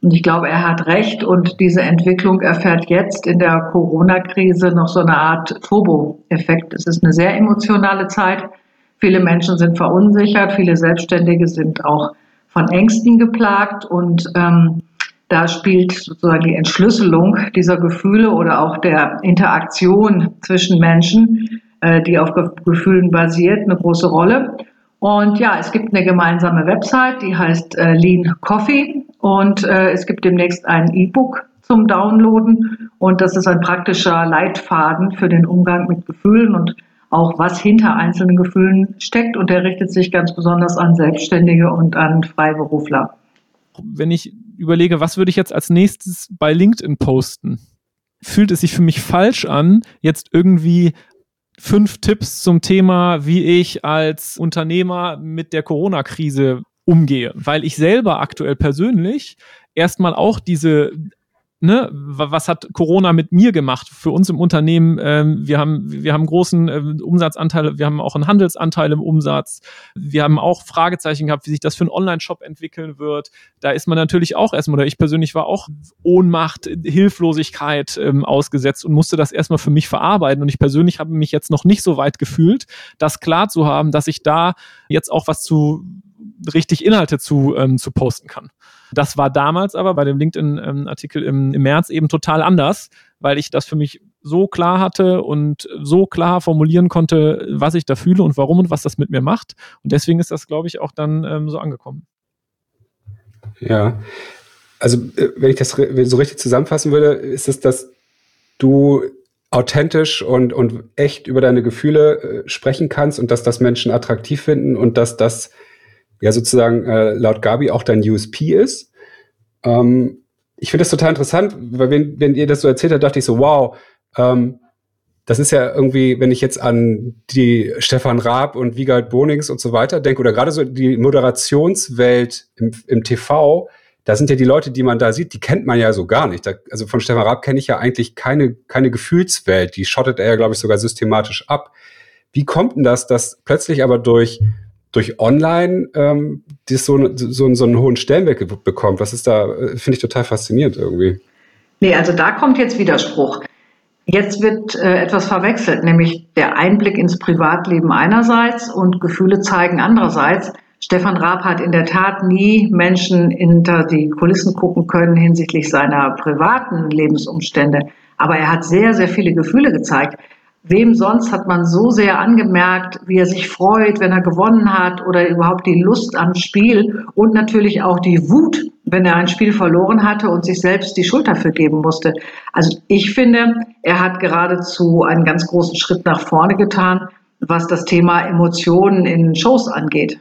Und ich glaube, er hat recht. Und diese Entwicklung erfährt jetzt in der Corona-Krise noch so eine Art Turbo-Effekt. Es ist eine sehr emotionale Zeit. Viele Menschen sind verunsichert. Viele Selbstständige sind auch von Ängsten geplagt. Und ähm, da spielt sozusagen die Entschlüsselung dieser Gefühle oder auch der Interaktion zwischen Menschen, äh, die auf Ge- Gefühlen basiert, eine große Rolle. Und ja, es gibt eine gemeinsame Website, die heißt äh, Lean Coffee. Und äh, es gibt demnächst ein E-Book zum Downloaden. Und das ist ein praktischer Leitfaden für den Umgang mit Gefühlen und auch was hinter einzelnen Gefühlen steckt. Und der richtet sich ganz besonders an Selbstständige und an Freiberufler.
Wenn ich überlege, was würde ich jetzt als nächstes bei LinkedIn posten, fühlt es sich für mich falsch an, jetzt irgendwie fünf Tipps zum Thema, wie ich als Unternehmer mit der Corona-Krise umgehe, weil ich selber aktuell persönlich erstmal auch diese, ne, was hat Corona mit mir gemacht für uns im Unternehmen? Ähm, wir haben, wir haben großen äh, Umsatzanteil, wir haben auch einen Handelsanteil im Umsatz. Wir haben auch Fragezeichen gehabt, wie sich das für einen Online-Shop entwickeln wird. Da ist man natürlich auch erstmal, oder ich persönlich war auch Ohnmacht, Hilflosigkeit ähm, ausgesetzt und musste das erstmal für mich verarbeiten. Und ich persönlich habe mich jetzt noch nicht so weit gefühlt, das klar zu haben, dass ich da jetzt auch was zu richtig Inhalte zu, ähm, zu posten kann. Das war damals aber bei dem LinkedIn-Artikel im, im März eben total anders, weil ich das für mich so klar hatte und so klar formulieren konnte, was ich da fühle und warum und was das mit mir macht. Und deswegen ist das, glaube ich, auch dann ähm, so angekommen.
Ja, also wenn ich das so richtig zusammenfassen würde, ist es, dass du authentisch und, und echt über deine Gefühle äh, sprechen kannst und dass das Menschen attraktiv finden und dass das ja sozusagen äh, laut Gabi auch dein U S P ist. Ähm, ich finde das total interessant, weil wenn, wenn ihr das so erzählt habt, dachte ich so, wow, ähm, das ist ja irgendwie, wenn ich jetzt an die Stefan Raab und Wiegald Bonings und so weiter denke, oder gerade so die Moderationswelt im, im T V, da sind ja die Leute, die man da sieht, die kennt man ja so gar nicht. Da, also von Stefan Raab kenne ich ja eigentlich keine, keine Gefühlswelt. Die schottet er ja, glaube ich, sogar systematisch ab. Wie kommt denn das, dass plötzlich aber durch durch Online ähm, das so, so, so einen hohen Stellenwert bekommt? Was ist da, finde ich total faszinierend irgendwie.
Nee, also da kommt jetzt Widerspruch. Jetzt wird äh, etwas verwechselt, nämlich der Einblick ins Privatleben einerseits und Gefühle zeigen andererseits. Stefan Raab hat in der Tat nie Menschen hinter die Kulissen gucken können hinsichtlich seiner privaten Lebensumstände. Aber er hat sehr, sehr viele Gefühle gezeigt. Wem sonst hat man so sehr angemerkt, wie er sich freut, wenn er gewonnen hat oder überhaupt die Lust am Spiel und natürlich auch die Wut, wenn er ein Spiel verloren hatte und sich selbst die Schuld dafür geben musste. Also ich finde, er hat geradezu einen ganz großen Schritt nach vorne getan, was das Thema Emotionen in Shows angeht.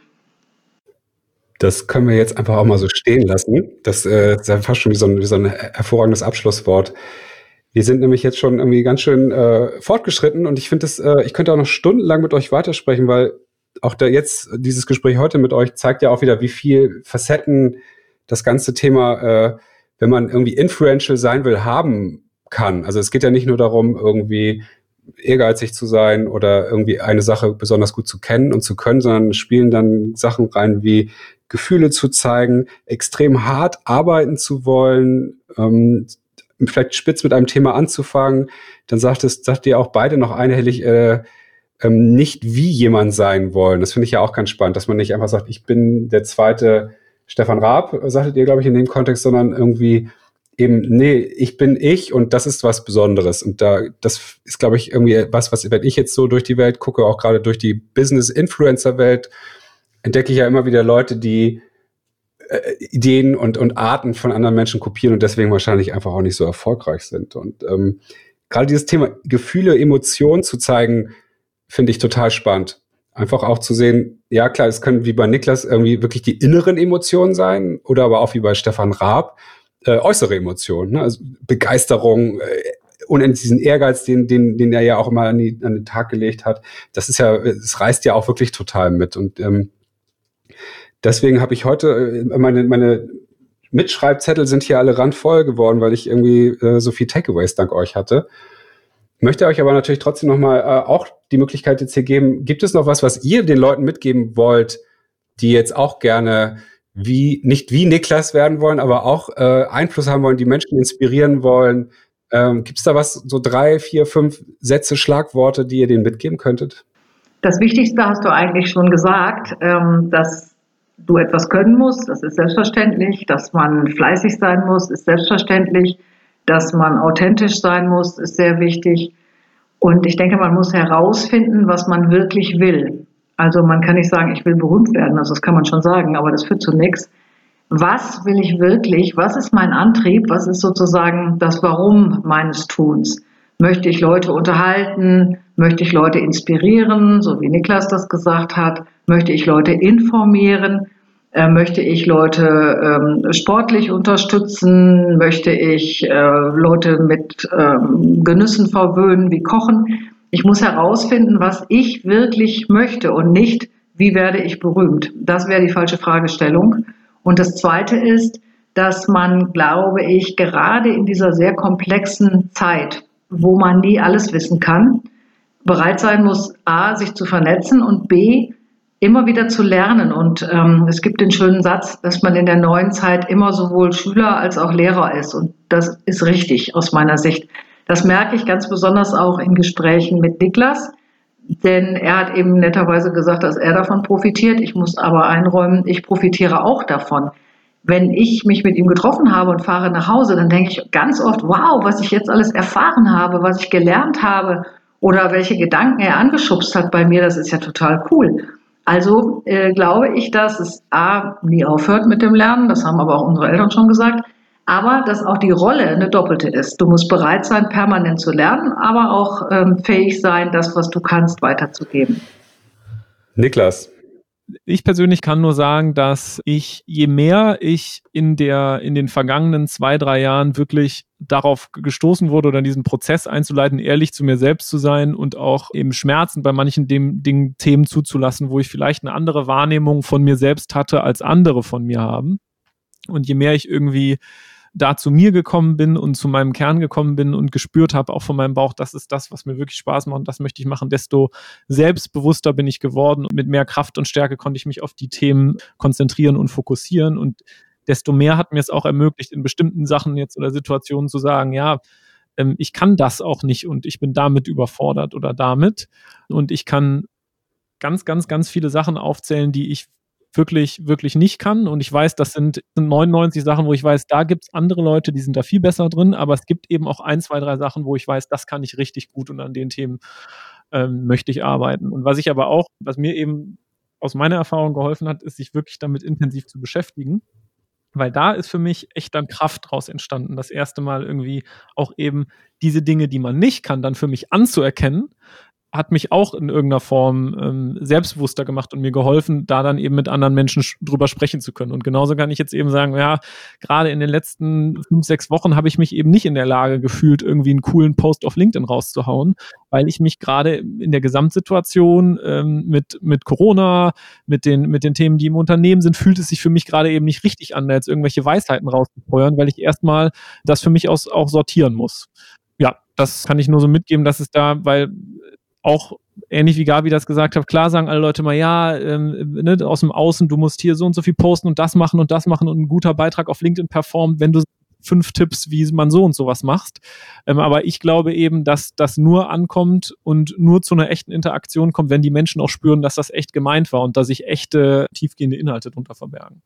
Das können wir jetzt einfach auch mal so stehen lassen. Das äh, ist ja fast schon wie so ein, wie so ein hervorragendes Abschlusswort. Wir sind nämlich jetzt schon irgendwie ganz schön äh, fortgeschritten und ich finde es, äh, ich könnte auch noch stundenlang mit euch weitersprechen, weil auch da jetzt dieses Gespräch heute mit euch zeigt ja auch wieder, wie viel Facetten das ganze Thema, äh, wenn man irgendwie influential sein will, haben kann. Also es geht ja nicht nur darum, irgendwie ehrgeizig zu sein oder irgendwie eine Sache besonders gut zu kennen und zu können, sondern spielen dann Sachen rein wie Gefühle zu zeigen, extrem hart arbeiten zu wollen, ähm, vielleicht spitz mit einem Thema anzufangen, dann sagt es, sagt ihr auch beide noch einhellig, äh, ähm, nicht wie jemand sein wollen. Das finde ich ja auch ganz spannend, dass man nicht einfach sagt, ich bin der zweite Stefan Raab, sagtet ihr, glaube ich, in dem Kontext, sondern irgendwie eben, nee, ich bin ich und das ist was Besonderes. Und da, das ist, glaube ich, irgendwie was, was, wenn ich jetzt so durch die Welt gucke, auch gerade durch die Business-Influencer-Welt, entdecke ich ja immer wieder Leute, die Ideen und, und Arten von anderen Menschen kopieren und deswegen wahrscheinlich einfach auch nicht so erfolgreich sind. Und ähm, gerade dieses Thema Gefühle, Emotionen zu zeigen, finde ich total spannend. Einfach auch zu sehen, ja klar, es können wie bei Niklas irgendwie wirklich die inneren Emotionen sein oder aber auch wie bei Stefan Raab äh, äußere Emotionen, ne? Also Begeisterung, äh, unendlich diesen Ehrgeiz, den, den, den er ja auch immer an, die, an den Tag gelegt hat. Das ist ja, es reißt ja auch wirklich total mit und ähm, deswegen habe ich heute, meine, meine Mitschreibzettel sind hier alle randvoll geworden, weil ich irgendwie äh, so viel Takeaways dank euch hatte. Möchte euch aber natürlich trotzdem nochmal äh, auch die Möglichkeit jetzt hier geben, gibt es noch was, was ihr den Leuten mitgeben wollt, die jetzt auch gerne wie, nicht wie Niklas werden wollen, aber auch äh, Einfluss haben wollen, die Menschen inspirieren wollen. Ähm, Gibt es da was, so drei, vier, fünf Sätze, Schlagworte, die ihr denen mitgeben könntet?
Das Wichtigste hast du eigentlich schon gesagt, ähm, dass du etwas können musst, das ist selbstverständlich, dass man fleißig sein muss, ist selbstverständlich, dass man authentisch sein muss, ist sehr wichtig. Und ich denke, man muss herausfinden, was man wirklich will. Also man kann nicht sagen, ich will berühmt werden, also das kann man schon sagen, aber das führt zu nichts. Was will ich wirklich? Was ist mein Antrieb? Was ist sozusagen das Warum meines Tuns? Möchte ich Leute unterhalten? Möchte ich Leute inspirieren, so wie Niklas das gesagt hat? Möchte ich Leute informieren? Äh, möchte ich Leute ähm, sportlich unterstützen? Möchte ich äh, Leute mit ähm, Genüssen verwöhnen wie Kochen? Ich muss herausfinden, was ich wirklich möchte und nicht, wie werde ich berühmt? Das wäre die falsche Fragestellung. Und das Zweite ist, dass man, glaube ich, gerade in dieser sehr komplexen Zeit, wo man nie alles wissen kann, bereit sein muss, A, sich zu vernetzen und B, immer wieder zu lernen. Und ähm, es gibt den schönen Satz, dass man in der neuen Zeit immer sowohl Schüler als auch Lehrer ist. Und das ist richtig aus meiner Sicht. Das merke ich ganz besonders auch in Gesprächen mit Niklas, denn er hat eben netterweise gesagt, dass er davon profitiert. Ich muss aber einräumen, ich profitiere auch davon. Wenn ich mich mit ihm getroffen habe und fahre nach Hause, dann denke ich ganz oft, wow, was ich jetzt alles erfahren habe, was ich gelernt habe oder welche Gedanken er angeschubst hat bei mir, das ist ja total cool. Also äh, glaube ich, dass es A, nie aufhört mit dem Lernen, das haben aber auch unsere Eltern schon gesagt, aber dass auch die Rolle eine doppelte ist. Du musst bereit sein, permanent zu lernen, aber auch ähm, fähig sein, das, was du kannst, weiterzugeben.
Niklas.
Ich persönlich kann nur sagen, dass ich, je mehr ich in der, in den vergangenen zwei, drei Jahren wirklich darauf gestoßen wurde oder diesen Prozess einzuleiten, ehrlich zu mir selbst zu sein und auch eben Schmerzen bei manchen dem, Dingen, Themen zuzulassen, wo ich vielleicht eine andere Wahrnehmung von mir selbst hatte, als andere von mir haben. Und je mehr ich irgendwie da zu mir gekommen bin und zu meinem Kern gekommen bin und gespürt habe, auch von meinem Bauch, das ist das, was mir wirklich Spaß macht und das möchte ich machen, desto selbstbewusster bin ich geworden und mit mehr Kraft und Stärke konnte ich mich auf die Themen konzentrieren und fokussieren und desto mehr hat mir es auch ermöglicht, in bestimmten Sachen jetzt oder Situationen zu sagen, ja, ähm, ich kann das auch nicht und ich bin damit überfordert oder damit und ich kann ganz, ganz, ganz viele Sachen aufzählen, die ich wirklich, wirklich nicht kann. Und ich weiß, das sind neunundneunzig Sachen, wo ich weiß, da gibt es andere Leute, die sind da viel besser drin, aber es gibt eben auch ein, zwei, drei Sachen, wo ich weiß, das kann ich richtig gut und an den Themen ähm, möchte ich arbeiten. Und was ich aber auch, was mir eben aus meiner Erfahrung geholfen hat, ist, sich wirklich damit intensiv zu beschäftigen. Weil da ist für mich echt dann Kraft draus entstanden, das erste Mal irgendwie auch eben diese Dinge, die man nicht kann, dann für mich anzuerkennen, hat mich auch in irgendeiner Form ähm, selbstbewusster gemacht und mir geholfen, da dann eben mit anderen Menschen sch- drüber sprechen zu können. Und genauso kann ich jetzt eben sagen, ja, gerade in den letzten fünf, sechs Wochen habe ich mich eben nicht in der Lage gefühlt, irgendwie einen coolen Post auf LinkedIn rauszuhauen, weil ich mich gerade in der Gesamtsituation ähm, mit, mit Corona, mit den, mit den Themen, die im Unternehmen sind, fühlt es sich für mich gerade eben nicht richtig an, da jetzt irgendwelche Weisheiten rauszufeuern, weil ich erstmal das für mich aus, auch sortieren muss. Ja, das kann ich nur so mitgeben, dass es da, weil auch ähnlich wie Gabi das gesagt hat, klar sagen alle Leute mal, ja, ähm, ne, aus dem Außen, du musst hier so und so viel posten und das machen und das machen und ein guter Beitrag auf LinkedIn performt, wenn du fünf Tipps, wie man so und sowas machst. Ähm, aber ich glaube eben, dass das nur ankommt und nur zu einer echten Interaktion kommt, wenn die Menschen auch spüren, dass das echt gemeint war und dass sich echte, tiefgehende Inhalte drunter verbergen.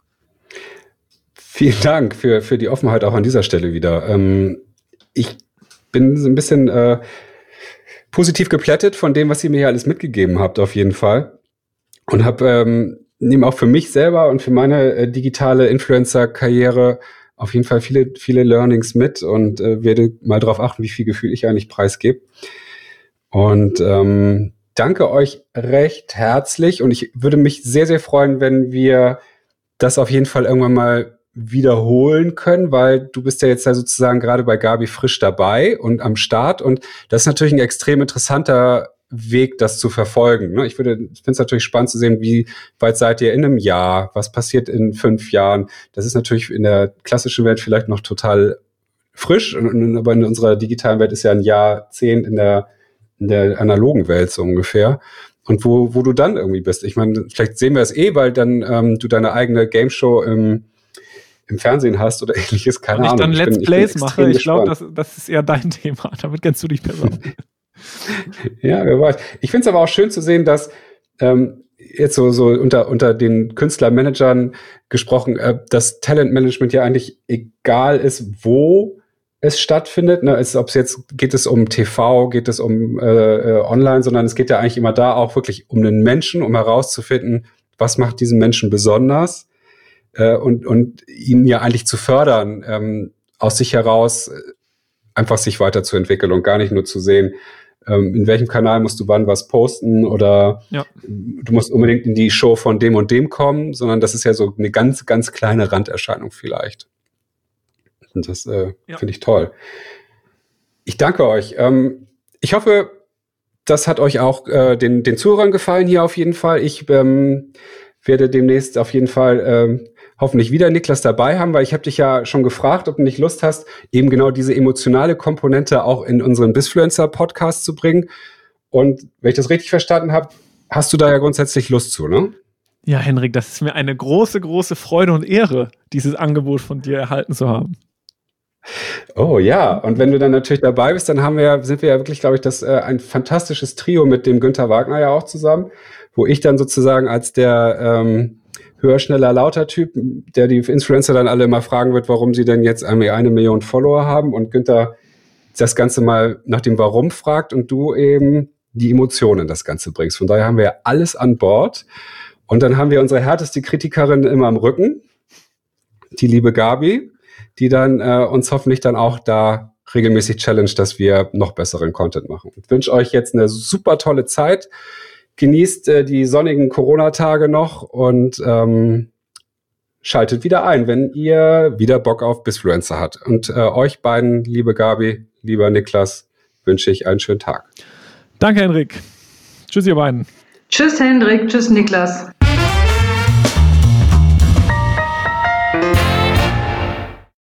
Vielen Dank für, für die Offenheit auch an dieser Stelle wieder. Ähm, ich bin so ein bisschen äh, positiv geplättet von dem, was ihr mir hier alles mitgegeben habt, auf jeden Fall. Und habe ähm, nehme auch für mich selber und für meine äh, digitale Influencer-Karriere auf jeden Fall viele, viele Learnings mit und äh, werde mal darauf achten, wie viel Gefühl ich eigentlich preisgebe. Und ähm, danke euch recht herzlich. Und ich würde mich sehr, sehr freuen, wenn wir das auf jeden Fall irgendwann mal wiederholen können, weil du bist ja jetzt ja sozusagen gerade bei Gabi frisch dabei und am Start und das ist natürlich ein extrem interessanter Weg, das zu verfolgen. Ne? Ich würde, ich finde es natürlich spannend zu sehen, wie weit seid ihr in einem Jahr, was passiert in fünf Jahren. Das ist natürlich in der klassischen Welt vielleicht noch total frisch, aber in unserer digitalen Welt ist ja ein Jahrzehnt in der, in der analogen Welt so ungefähr. und wo, wo du dann irgendwie bist. Ich meine, vielleicht sehen wir es eh, weil dann ähm, du deine eigene Game Show im, im Fernsehen hast oder ähnliches, keine
und ich
Ahnung.
dann Let's
ich bin,
Plays
ich
mache. Ich glaube, das, das ist eher dein Thema. Damit kennst du dich besser.
Ja, wer weiß. Ich finde es aber auch schön zu sehen, dass ähm, jetzt so, so unter, unter den Künstlermanagern gesprochen, äh, dass Talentmanagement ja eigentlich egal ist, wo es stattfindet. Ne? Es, ob es jetzt geht es um T V, geht es um äh, online, sondern es geht ja eigentlich immer da auch wirklich um den Menschen, um herauszufinden, was macht diesen Menschen besonders äh, und, und ihn ja eigentlich zu fördern, ähm, aus sich heraus äh, einfach sich weiterzuentwickeln und gar nicht nur zu sehen, ähm, in welchem Kanal musst du wann was posten oder
ja.
du musst unbedingt in die Show von dem und dem kommen, sondern das ist ja so eine ganz, ganz kleine Randerscheinung vielleicht. Und das äh, ja. finde ich toll. Ich danke euch. Ähm, ich hoffe, das hat euch auch äh, den, den Zuhörern gefallen hier auf jeden Fall. Ich ähm, werde demnächst auf jeden Fall ähm, hoffentlich wieder Niklas dabei haben, weil ich habe dich ja schon gefragt, ob du nicht Lust hast, eben genau diese emotionale Komponente auch in unseren Bizfluencer-Podcast zu bringen. Und wenn ich das richtig verstanden habe, hast du da ja grundsätzlich Lust zu, ne?
Ja, Henrik, das ist mir eine große, große Freude und Ehre, dieses Angebot von dir erhalten zu haben.
Oh ja, und wenn du dann natürlich dabei bist, dann haben wir, sind wir ja wirklich, glaube ich, das äh, ein fantastisches Trio mit dem Günther Wagner ja auch zusammen, wo ich dann sozusagen als der ähm, höher, schneller, lauter Typ, der die Influencer dann alle immer fragen wird, warum sie denn jetzt eine, eine Million Follower haben und Günther das Ganze mal nach dem Warum fragt und du eben die Emotionen in das Ganze bringst. Von daher haben wir alles an Bord und dann haben wir unsere härteste Kritikerin immer am Rücken, die liebe Gabi, die dann äh, uns hoffentlich dann auch da regelmäßig challenge, dass wir noch besseren Content machen. Ich wünsche euch jetzt eine super tolle Zeit. Genießt äh, die sonnigen Corona-Tage noch und ähm, schaltet wieder ein, wenn ihr wieder Bock auf Bizfluencer habt. Und äh, euch beiden, liebe Gabi, lieber Niklas, wünsche ich einen schönen Tag.
Danke, Henrik. Tschüss, ihr beiden.
Tschüss, Hendrik. Tschüss, Niklas.